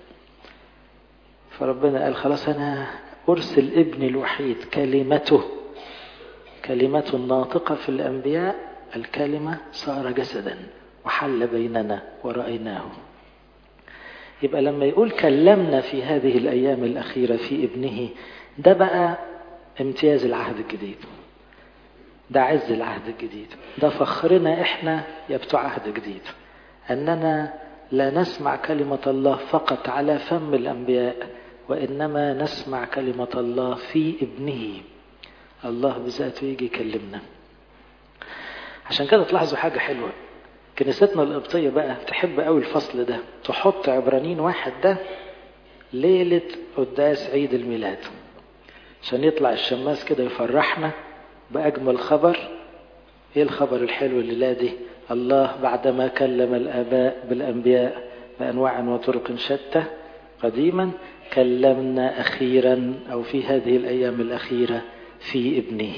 فربنا قال خلاص أنا أرسل ابني الوحيد، كلمته، كلمته الناطقة في الأنبياء، الكلمة صار جسدا وحل بيننا ورأيناه. يبقى لما يقول كلمنا في هذه الأيام الأخيرة في ابنه، ده بقى امتياز العهد الجديد، ده عز العهد الجديد، ده فخرنا احنا يا بتوع عهد جديد، أننا لا نسمع كلمة الله فقط على فم الأنبياء، وإنما نسمع كلمة الله في ابنه. الله بذاته يجي يكلمنا. عشان كده تلاحظوا حاجة حلوة، كنيستنا القبطية بقى تحب قوي الفصل ده، تحط عبرانيين واحد ده ليلة قداس عيد الميلاد، عشان يطلع الشماس كده يفرحنا بأجمل خبر. ايه الخبر الحلو الليلة دي؟ الله بعدما كلم الآباء بالأنبياء بأنواع وطرق شتى قديما، كلمنا أخيرا أو في هذه الأيام الأخيرة في ابنه.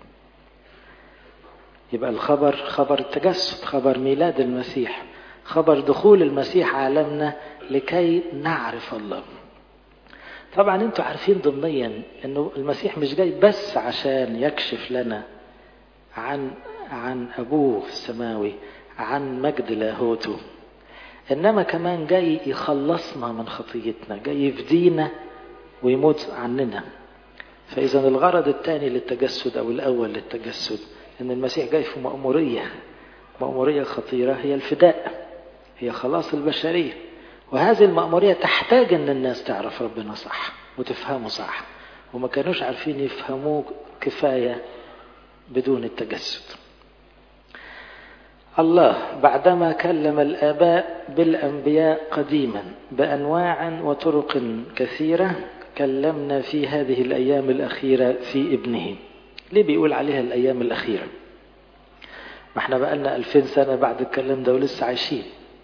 يبقى الخبر خبر التجسد، خبر ميلاد المسيح، خبر دخول المسيح عالمنا لكي نعرف الله. طبعا انتوا عارفين ضمنيا انه المسيح مش جاي بس عشان يكشف لنا عن عن ابوه السماوي، عن مجد لاهوته، انما كمان جاي يخلصنا من خطيتنا، جاي يفدينا ويموت عننا. فاذا الغرض الثاني للتجسد او الاول للتجسد ان المسيح جاي في مأمورية، مأمورية خطيرة هي الفداء، هي خلاص البشرية. وهذه المأمورية تحتاج ان الناس تعرف ربنا صح وتفهمه صح، وما كانوش عارفين يفهموه كفاية بدون التجسد. الله بعدما كلم الآباء بالأنبياء قديما بأنواع وطرق كثيرة، كلمنا في هذه الأيام الأخيرة في ابنه. ليه بيقول عليها الأيام الأخيرة؟ ما احنا بقالنا ألفين سنة بعد الكلام ده ولسه عايشين.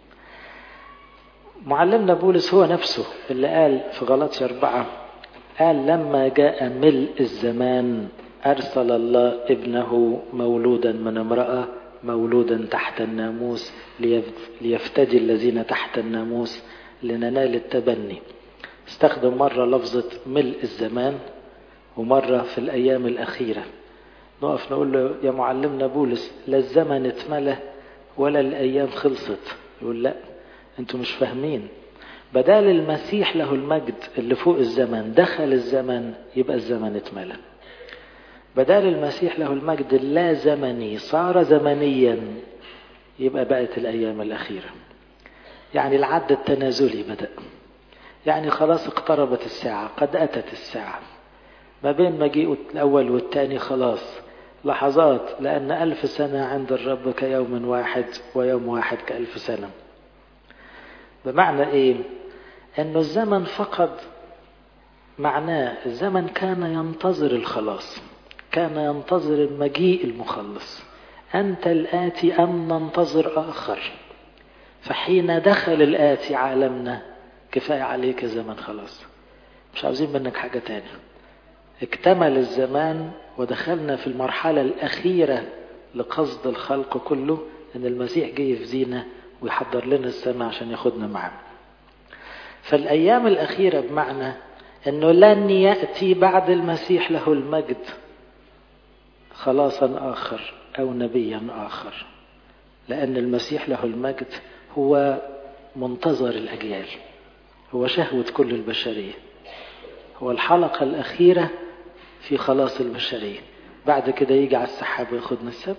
معلمنا بولس هو نفسه اللي قال في غلاطيا أربعة، قال لما جاء ملء الزمان أرسل الله ابنه مولودا من امرأة، مولودا تحت الناموس، ليفتدي الذين تحت الناموس لننال التبني. استخدم مرة لفظة ملء الزمان ومرة في الأيام الأخيرة. نقف نقول له يا معلمنا بولس لا الزمن اتملى ولا الأيام خلصت. يقول لا انتوا مش فاهمين، بدال المسيح له المجد اللي فوق الزمن دخل الزمن يبقى الزمن اتملى. بدال المسيح له المجد اللا زمني صار زمنيا يبقى بقت الأيام الأخيرة. يعني العد التنازلي بدأ، يعني خلاص اقتربت الساعة، قد أتت الساعة. ما بين مجيء الأول والثاني خلاص لحظات، لأن ألف سنة عند الرب كيوم واحد ويوم واحد كألف سنة. بمعنى إيه؟ أنه الزمن فقد معناه، الزمن كان ينتظر الخلاص، كان ينتظر المجيء المخلص. أنت الآتي أم ننتظر آخر؟ فحين دخل الآتي عالمنا كفاية عليك زمن خلاص، مش عاوزين منك حاجة تاني. اكتمل الزمان ودخلنا في المرحلة الأخيرة لقصد الخلق كله، ان المسيح جاي يفدينا ويحضر لنا السماء عشان ياخدنا معاه. فالأيام الأخيرة بمعنى انه لن يأتي بعد المسيح له المجد خلاصا آخر أو نبيا آخر، لأن المسيح له المجد هو منتظر الأجيال، هو شهوة كل البشرية، هو الحلقة الأخيرة في خلاص البشرية. بعد كده يجي على السحاب وياخدنا السبت.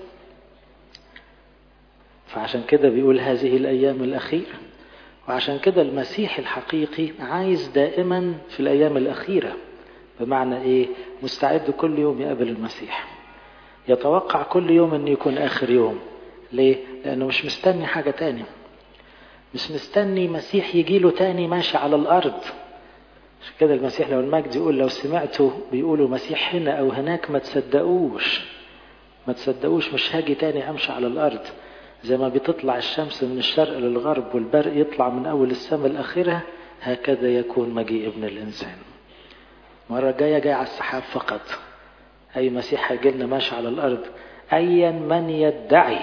فعشان كده بيقول هذه الأيام الأخيرة. وعشان كده المسيح الحقيقي عايز دائما في الأيام الأخيرة، بمعنى إيه؟ مستعد كل يوم يقابل المسيح، يتوقع كل يوم أن يكون آخر يوم. ليه؟ لأنه مش مستني حاجة تاني، مش مستني مسيح يجيله تاني ماشي على الأرض. عشان كده المسيح لو المجد يقول لو سمعتوا بيقولوا مسيح هنا أو هناك ما تصدقوش، ما تصدقوش، مش هاجي تاني أمشي على الأرض. زي ما بتطلع الشمس من الشرق للغرب والبرق يطلع من أول السماء الأخيرة، هكذا يكون مجيء ابن الإنسان. مرة جاية جاي على السحاب فقط. أي مسيح هيجيلنا ماشي على الأرض، أيا من يدعي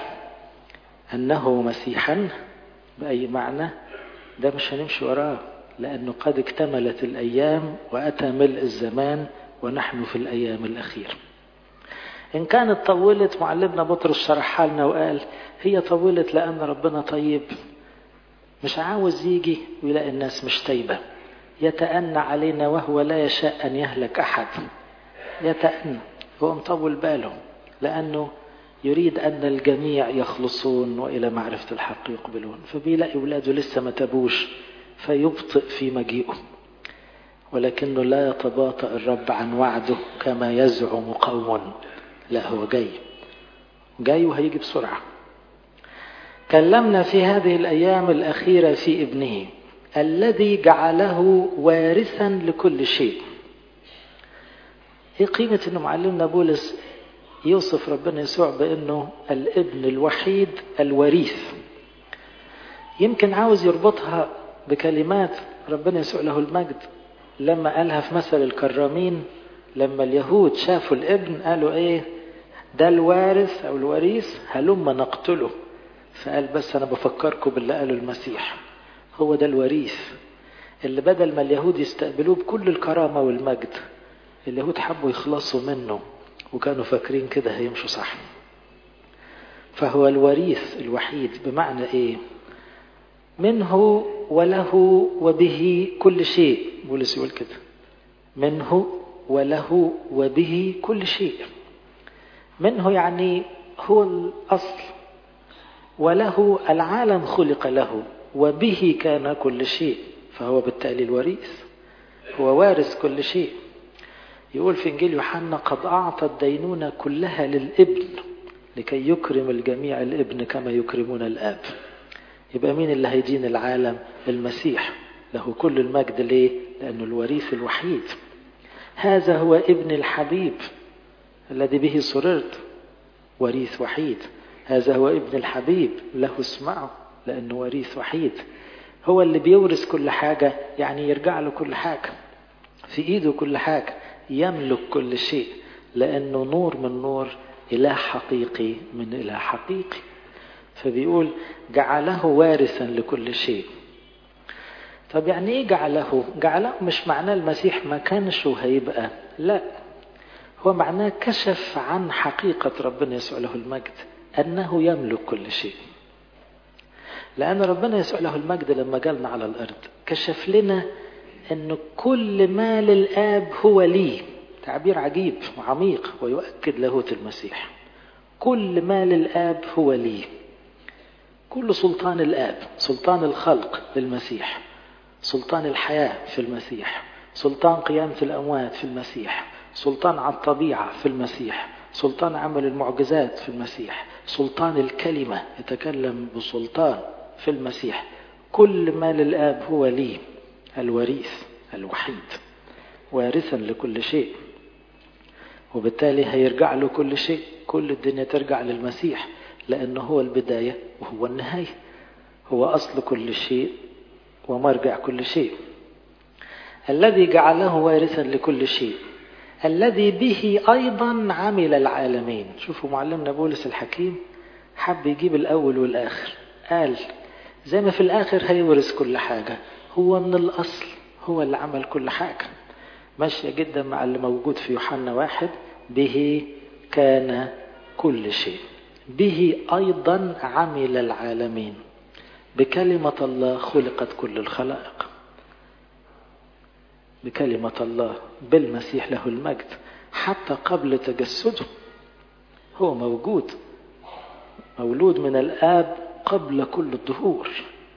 أنه مسيحا بأي معنى ده مش هنمشي وراه، لأنه قد اكتملت الأيام وأتى ملء الزمان ونحن في الأيام الأخيرة. إن كانت طولت، معلمنا بطرس شرح لنا وقال هي طولت لأن ربنا طيب، مش عاوز يجي ويلاقي الناس مش طيبة، يتأنى علينا وهو لا يشاء أن يهلك أحد. يتأنى، هو مطول باله لأنه يريد أن الجميع يخلصون وإلى معرفة الحق يقبلون. فبيلاقي ولاده لسه ما تابوش فيبطئ في مجيئه، ولكنه لا يتباطأ الرب عن وعده كما يزعم قوم، لا هو جاي جاي وهيجي بسرعة. كلمنا في هذه الأيام الأخيرة في ابنه الذي جعله وارثا لكل شيء. ايه قيمة انه معلمنا بولس يوصف ربنا يسوع بانه الابن الوحيد الوريث؟ يمكن عاوز يربطها بكلمات ربنا يسوع له المجد لما قالها في مثل الكرامين. لما اليهود شافوا الابن قالوا ايه؟ ده الوارث او الوريث، هلما نقتله. فقال بس انا بفكركم باللي قاله المسيح، هو ده الوريث اللي بدل ما اليهود يستقبلوه بكل الكرامة والمجد، اليهود حبوا يخلصوا منه وكانوا فاكرين كده هيمشوا صح. فهو الوريث الوحيد بمعنى ايه؟ منه وله وبه كل شيء. بولس يقول كده، منه وله وبه كل شيء. منه يعني هو الأصل، وله العالم خلق له، وبه كان كل شيء، فهو بالتالي الوريث، هو وارث كل شيء. يقول في إنجيل يوحنا قد أعطى الدينونة كلها للابن لكي يكرم الجميع الابن كما يكرمون الآب. يبقى مين اللي هيدين العالم؟ المسيح، له كل المجد. ليه؟ لأنه الوريث الوحيد. هذا هو ابن الحبيب الذي به سررت، وريث وحيد. هذا هو ابن الحبيب له اسمعه، لأنه وريث وحيد. هو اللي بيورث كل حاجة، يعني يرجع له كل حاجة، في إيده كل حاجة، يملك كل شيء، لأنه نور من نور، إله حقيقي من إله حقيقي. فبيقول جعله وارثا لكل شيء. طب يعني إيه جعله؟ جعله مش معناه المسيح ما كانش وهيبقى، لا، هو معناه كشف عن حقيقة ربنا يسوع له المجد أنه يملك كل شيء. لأن ربنا يسوع له المجد لما جالنا على الأرض كشف لنا أن كل ما للآب هو لي. تعبير عجيب وعميق ويؤكد لاهوت المسيح. كل ما للآب هو لي. كل سلطان الآب، سلطان الخلق للمسيح، سلطان الحياة في المسيح، سلطان قيامة الأموات في المسيح، سلطان على الطبيعة في المسيح، سلطان عمل المعجزات في المسيح، سلطان الكلمة يتكلم بسلطان في المسيح. كل ما للآب هو لي، الوريث الوحيد، وارثا لكل شيء، وبالتالي هيرجع له كل شيء. كل الدنيا ترجع للمسيح، لأنه هو البداية وهو النهاية. هو أصل كل شيء ومرجع كل شيء، الذي جعله وارثا لكل شيء، الذي به أيضا عمل العالمين. شوفوا معلمنا بولس الحكيم حب يجيب الأول والآخر، قال زي ما في الآخر هيورث كل حاجة، هو من الأصل هو اللي عمل كل حاجة. ماشية جدا مع اللي موجود في يوحنا واحد، به كان كل شيء، به أيضا عمل العالمين، بكلمة الله خلقت كل الخلائق، بكلمة الله بالمسيح له المجد حتى قبل تجسده هو موجود، مولود من الآب قبل كل الدهور،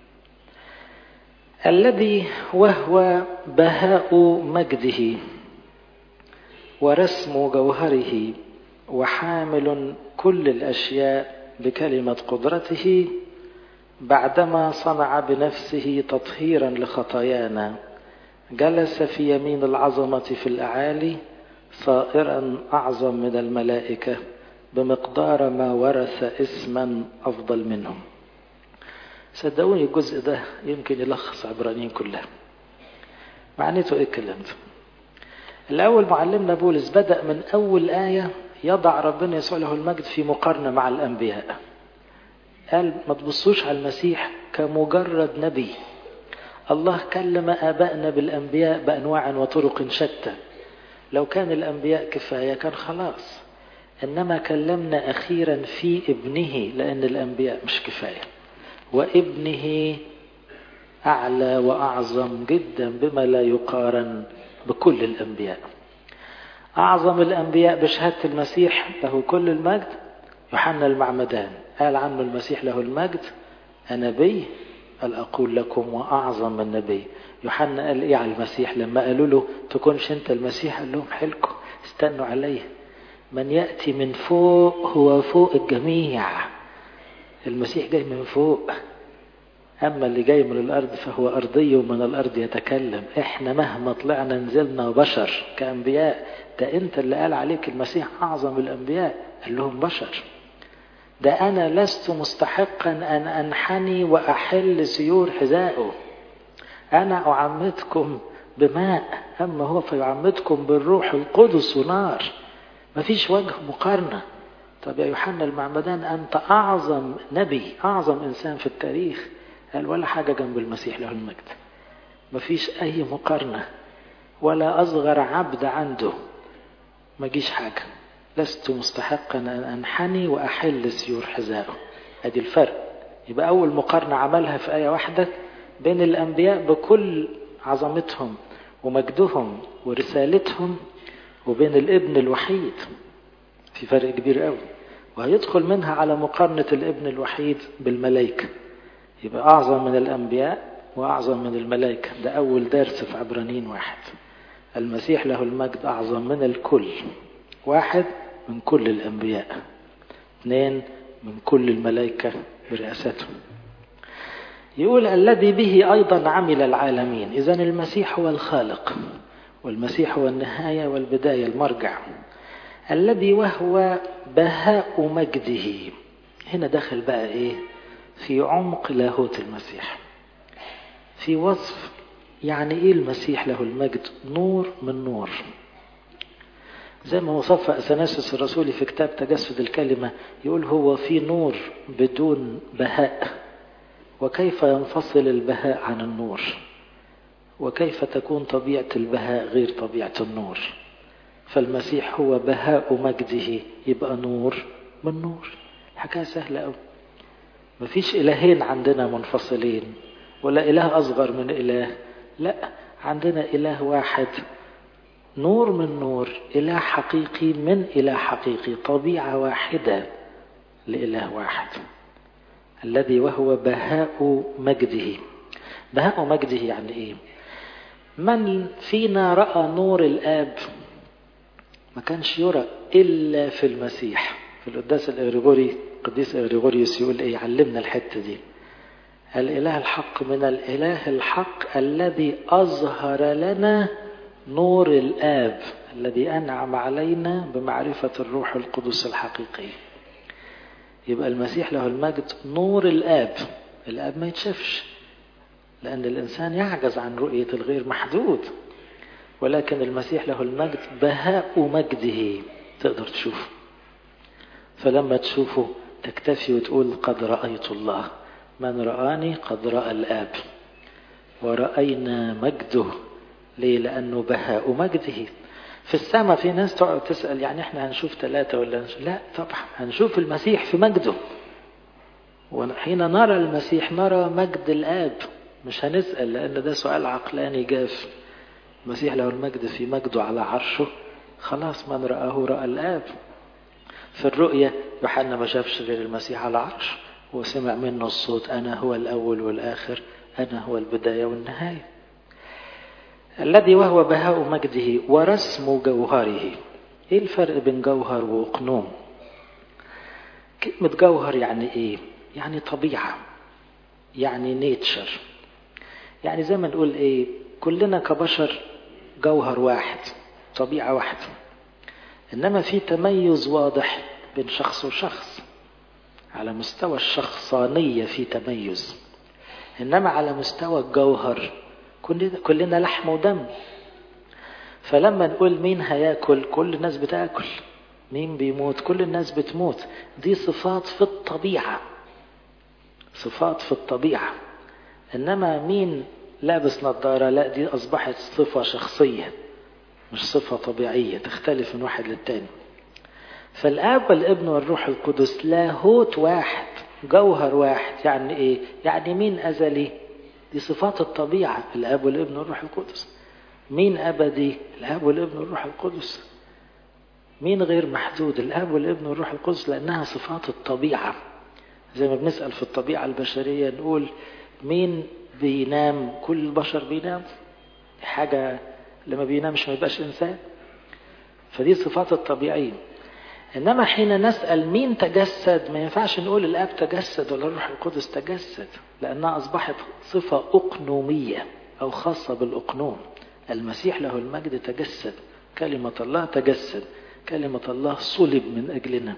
الذي وهو بهاء مجده ورسم جوهره وحامل كل الأشياء بكلمة قدرته، بعدما صنع بنفسه تطهيرا لخطايانا جلس في يمين العظمة في الأعالي صائرا أعظم من الملائكة بمقدار ما ورث اسما أفضل منهم. صدقوني الجزء ده يمكن يلخص عبرانيين كلها. معناته ايه الكلام ده؟ الأول معلمنا بولس بدأ من أول آية يضع ربنا يسوع له المجد في مقارنة مع الأنبياء. قال ما تبصوش على المسيح كمجرد نبي، الله كلم آبائنا بالأنبياء بأنواع وطرق شتى، لو كان الأنبياء كفاية كان خلاص، إنما كلمنا أخيرا في ابنه لأن الأنبياء مش كفاية، وابنه أعلى وأعظم جدا بما لا يقارن بكل الأنبياء. أعظم الأنبياء بشهادة المسيح له كل المجد يوحنا المعمدان، قال عنه المسيح له المجد نبي، قال أقول لكم وأعظم من نبي. يوحنا قال إيه على المسيح لما قالوا له تكونش أنت المسيح؟ قال لهم حلكم استنوا عليه، من يأتي من فوق هو فوق الجميع. المسيح جاي من فوق، أما اللي جاي من الأرض فهو أرضي ومن الأرض يتكلم. إحنا مهما طلعنا نزلنا بشر كأنبياء، ده أنت اللي قال عليك المسيح أعظم الأنبياء. قال لهم بشر، ده أنا لست مستحقا أن أنحني وأحل سيور حذائه، أنا أعمدكم بماء أما هو فيعمدكم بالروح القدس ونار. مفيش وجه مقارنة. طب يا يوحنا المعمدان أنت أعظم نبي، أعظم إنسان في التاريخ، قال ولا حاجة جنب المسيح له المجد، مفيش أي مقارنة، ولا أصغر عبد عنده، ما جيش حاجة. لست مستحقا أن أنحني وأحل سيور حذائه. هذه الفرق. يبقى أول مقارنة عملها في آية واحدة بين الأنبياء بكل عظمتهم ومجدهم ورسالتهم وبين الابن الوحيد، في فرق كبير قوي. وهيدخل منها على مقارنة الابن الوحيد بالملائكة، يبقى أعظم من الأنبياء وأعظم من الملائكة. ده أول درس في عبرانيين واحد. المسيح له المجد أعظم من الكل، واحد من كل الأنبياء، اثنين من كل الملائكة برئاسته. يقول الذي به أيضا عمل العالمين. إذن المسيح هو الخالق، والمسيح هو النهاية والبداية المرجع. الذي وهو بهاء مجده. هنا دخل بقى إيه؟ في عمق لاهوت المسيح، في وصف يعني إيه المسيح له المجد. نور من نور، زي ما وصف أثناسيوس الرسولي في كتاب تجسد الكلمة، يقول هو في نور بدون بهاء، وكيف ينفصل البهاء عن النور، وكيف تكون طبيعة البهاء غير طبيعة النور. فالمسيح هو بهاء مجده، يبقى نور من نور. حكاية سهلة أوي. مفيش إلهين عندنا منفصلين، ولا إله أصغر من إله، لا، عندنا إله واحد، نور من نور، إله حقيقي من إله حقيقي، طبيعة واحدة لإله واحد. الذي وهو بهاء مجده. بهاء مجده يعني إيه؟ من فينا رأى نور الآب ما كانش يرى إلا في المسيح. في القداس الإغريغوري القديس إغريغوريوس يقول إيه؟ علمنا الحتة دي. الإله الحق من الإله الحق الذي أظهر لنا نور الآب الذي أنعم علينا بمعرفة الروح القدس الحقيقي. يبقى المسيح له المجد نور الآب الآب ما يتشافش، لأن الإنسان يعجز عن رؤية الغير محدود، ولكن المسيح له المجد بهاء مجده تقدر تشوفه. فلما تشوفه تكتفي وتقول قد رأيت الله، من رآني قد رأى الآب ورأينا مجده. ليه؟ لأنه بهاء مجده. في السماء في ناس تقعد تسأل يعني احنا هنشوف ثلاثة ولا هنشوف؟ لا طبعا هنشوف المسيح في مجده، وحين نرى المسيح نرى مجد الآب، مش هنسأل لأن ده سؤال عقلاني جاف. المسيح له المجد في مجده على عرشه، خلاص من رآه رأى الآب. في الرؤية يوحنا ما شافش غير المسيح على عرش، وسمع منه الصوت أنا هو الأول والآخر، أنا هو البداية والنهاية. الذي وهو بهاء مجده ورسم جوهره. ايه الفرق بين جوهر وقنوم؟ كلمة جوهر يعني ايه؟ يعني طبيعة، يعني نيتشر، يعني زي ما نقول ايه، كلنا كبشر جوهر واحد، طبيعة واحدة، انما في تميز واضح بين شخص وشخص. على مستوى الشخصانية في تميز، انما على مستوى الجوهر كلنا لحم ودم. فلما نقول مين هياكل، كل الناس بتاكل. مين بيموت، كل الناس بتموت. دي صفات في الطبيعة، صفات في الطبيعة. انما مين لابس نظارة، لا دي اصبحت صفة شخصية مش صفة طبيعية، تختلف من واحد للتاني. فالآب والابن والروح القدس لاهوت واحد، جوهر واحد. يعني ايه؟ يعني مين أزلي؟ دي صفات الطبيعة، الآب والابن والروح القدس. مين أبدي؟ الآب والابن والروح القدس. مين غير محدود؟ الآب والابن والروح القدس، لأنها صفات الطبيعة. زي ما بنسأل في الطبيعة البشرية نقول مين بينام؟ كل البشر بينام، حاجة لما بينامش ما يبقاش إنسان. فدي صفات الطبيعية. إنما حين نسأل مين تجسد، ما ينفعش نقول الآب تجسد ولا الروح القدس تجسد، لأنها أصبحت صفة أقنومية أو خاصة بالأقنوم. المسيح له المجد تجسد، كلمة الله تجسد، كلمة الله صلب من أجلنا.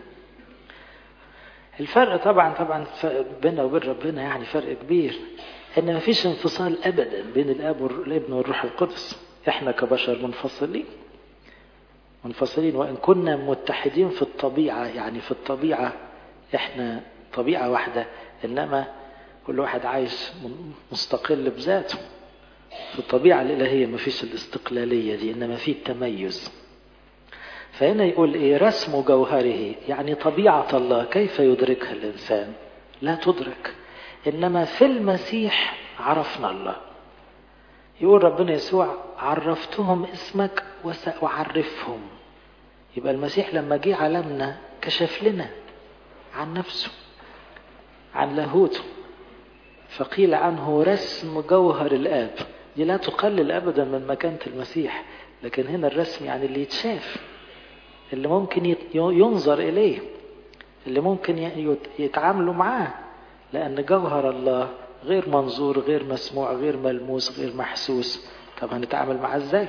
الفرق طبعا طبعا بيننا وبين ربنا يعني فرق كبير، إن ما فيش انفصال أبدا بين الآب والابن والروح القدس. إحنا كبشر منفصلين منفصلين وإن كنا متحدين في الطبيعة، يعني في الطبيعة إحنا طبيعة واحدة، إنما كل واحد عايش مستقل بذاته. في الطبيعة الإلهية ما فيش الاستقلالية دي، إنما فيه التميز. فهنا يقول إيه؟ رسم جوهره، يعني طبيعة الله كيف يدركها الإنسان؟ لا تدرك، إنما في المسيح عرفنا الله. يقول ربنا يسوع عرفتهم اسمك وسأعرفهم. يبقى المسيح لما جه عالمنا كشف لنا عن نفسه، عن لاهوته، فقيل عنه رسم جوهر الآب. دي لا تقلل أبدا من مكانة المسيح، لكن هنا الرسم يعني اللي يتشاف، اللي ممكن ينظر إليه، اللي ممكن يتعاملوا معاه، لأن جوهر الله غير منظور، غير مسموع، غير ملموس، غير محسوس. طب هنتعامل معاه ازاي؟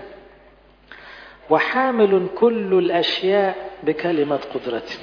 وحامل كل الأشياء بكلمة قدرته.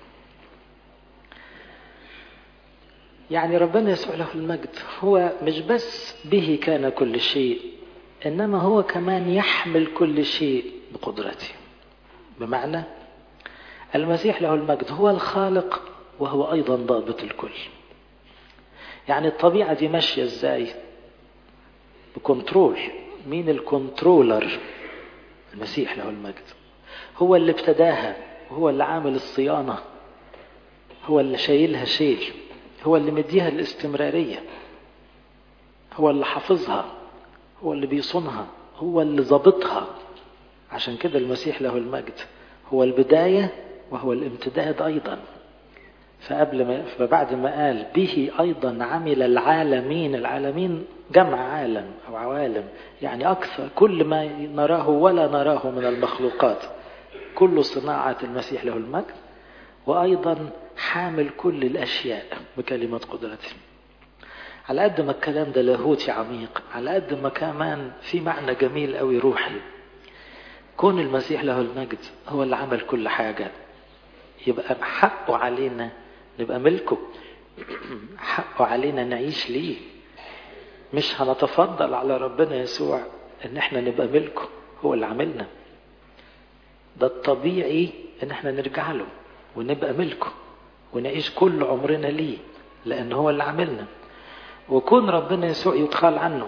يعني ربنا يسوع له المجد هو مش بس به كان كل شيء، إنما هو كمان يحمل كل شيء بقدرته. بمعنى المسيح له المجد هو الخالق وهو أيضا ضابط الكل. يعني الطبيعة دي ماشية ازاي؟ بكنترول. مين الكنترولر؟ المسيح له المجد. هو اللي ابتداها، هو اللي عامل الصيانة، هو اللي شايلها شيل، هو اللي مديها الاستمرارية، هو اللي حافظها، هو اللي بيصونها، هو اللي ضابطها. عشان كده المسيح له المجد هو البداية وهو الامتداد أيضا. فقبل ما فبعد ما قال به أيضا عمل العالمين، العالمين جمع عالم أو عوالم، يعني أكثر كل ما نراه ولا نراه من المخلوقات، كل صناعة المسيح له المجد. وأيضا حامل كل الأشياء بكلمة قدرته. على قد ما الكلام ده لاهوتي عميق، على قد ما كمان في معنى جميل قوي روحي. كون المسيح له المجد هو اللي عمل كل حاجة، يبقى حقه علينا نبقى ملكه. حقه علينا نعيش ليه. مش هنتفضل على ربنا يسوع ان احنا نبقى ملكه، هو اللي عملنا. ده الطبيعي ان احنا نرجع له ونبقى ملكه ونعيش كل عمرنا ليه، لان هو اللي عملنا. وكون ربنا يسوع يتخال عنه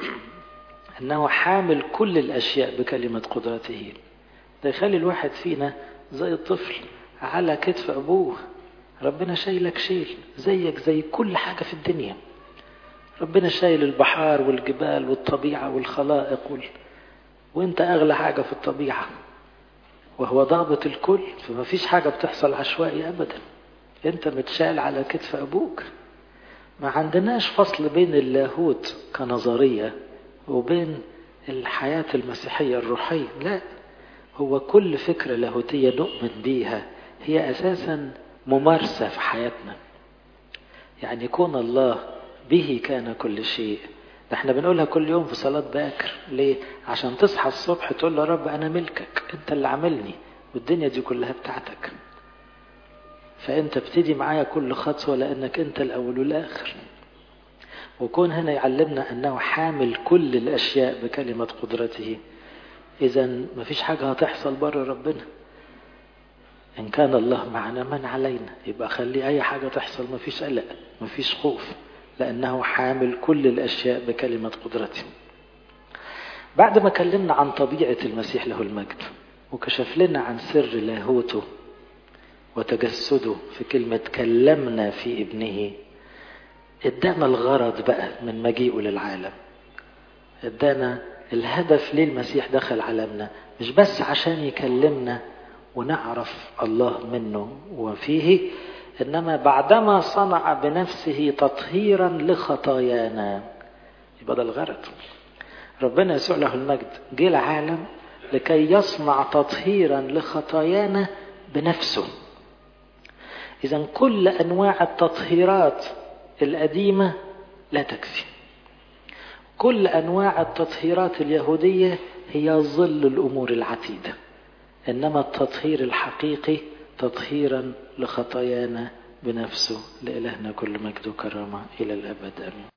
انه حامل كل الاشياء بكلمة قدرته، ده يخلي الواحد فينا زي الطفل على كتف ابوه. ربنا شايلك شيل زيك زي كل حاجة في الدنيا. ربنا شايل البحار والجبال والطبيعة والخلائق وال... وانت اغلى حاجة في الطبيعة، وهو ضابط الكل، فما فيش حاجة بتحصل عشوائي ابدا. انت متشال على كتف ابوك. ما عندناش فصل بين اللاهوت كنظرية وبين الحياة المسيحية الروحية، لا، هو كل فكرة لاهوتية نؤمن بيها هي أساسا ممارسة في حياتنا. يعني كون الله به كان كل شيء، ده احنا بنقولها كل يوم في صلاة باكر. ليه؟ عشان تصحى الصبح تقول له رب أنا ملكك، انت اللي عملني والدنيا دي كلها بتاعتك، فانت بتدي معايا كل خطوة لأنك انت الأول والآخر. وكون هنا يعلمنا أنه حامل كل الأشياء بكلمة قدرته، إذن مفيش حاجة هتحصل بره ربنا. إن كان الله معنا من علينا، يبقى خلي أي حاجة تحصل مفيش قلق مفيش خوف، لأنه حامل كل الأشياء بكلمة قدرته. بعد ما كلمنا عن طبيعة المسيح له المجد وكشف لنا عن سر لاهوته وتجسده في كلمة كلمنا في ابنه، ادانا الغرض بقى من مجيئه للعالم. ادانا الهدف ليه المسيح دخل عالمنا، مش بس عشان يكلمنا ونعرف الله منه وفيه، انما بعدما صنع بنفسه تطهيرا لخطايانا. يبقى ده الغرض. ربنا يسوع له المجد جه العالم لكي يصنع تطهيرا لخطايانا بنفسه. إذن كل أنواع التطهيرات القديمة لا تكفي. كل أنواع التطهيرات اليهودية هي ظل الأمور العتيدة، إنما التطهير الحقيقي تطهيرا لخطايانا بنفسه. لإلهنا كل مجد وكرامة إلى الأبد آمين.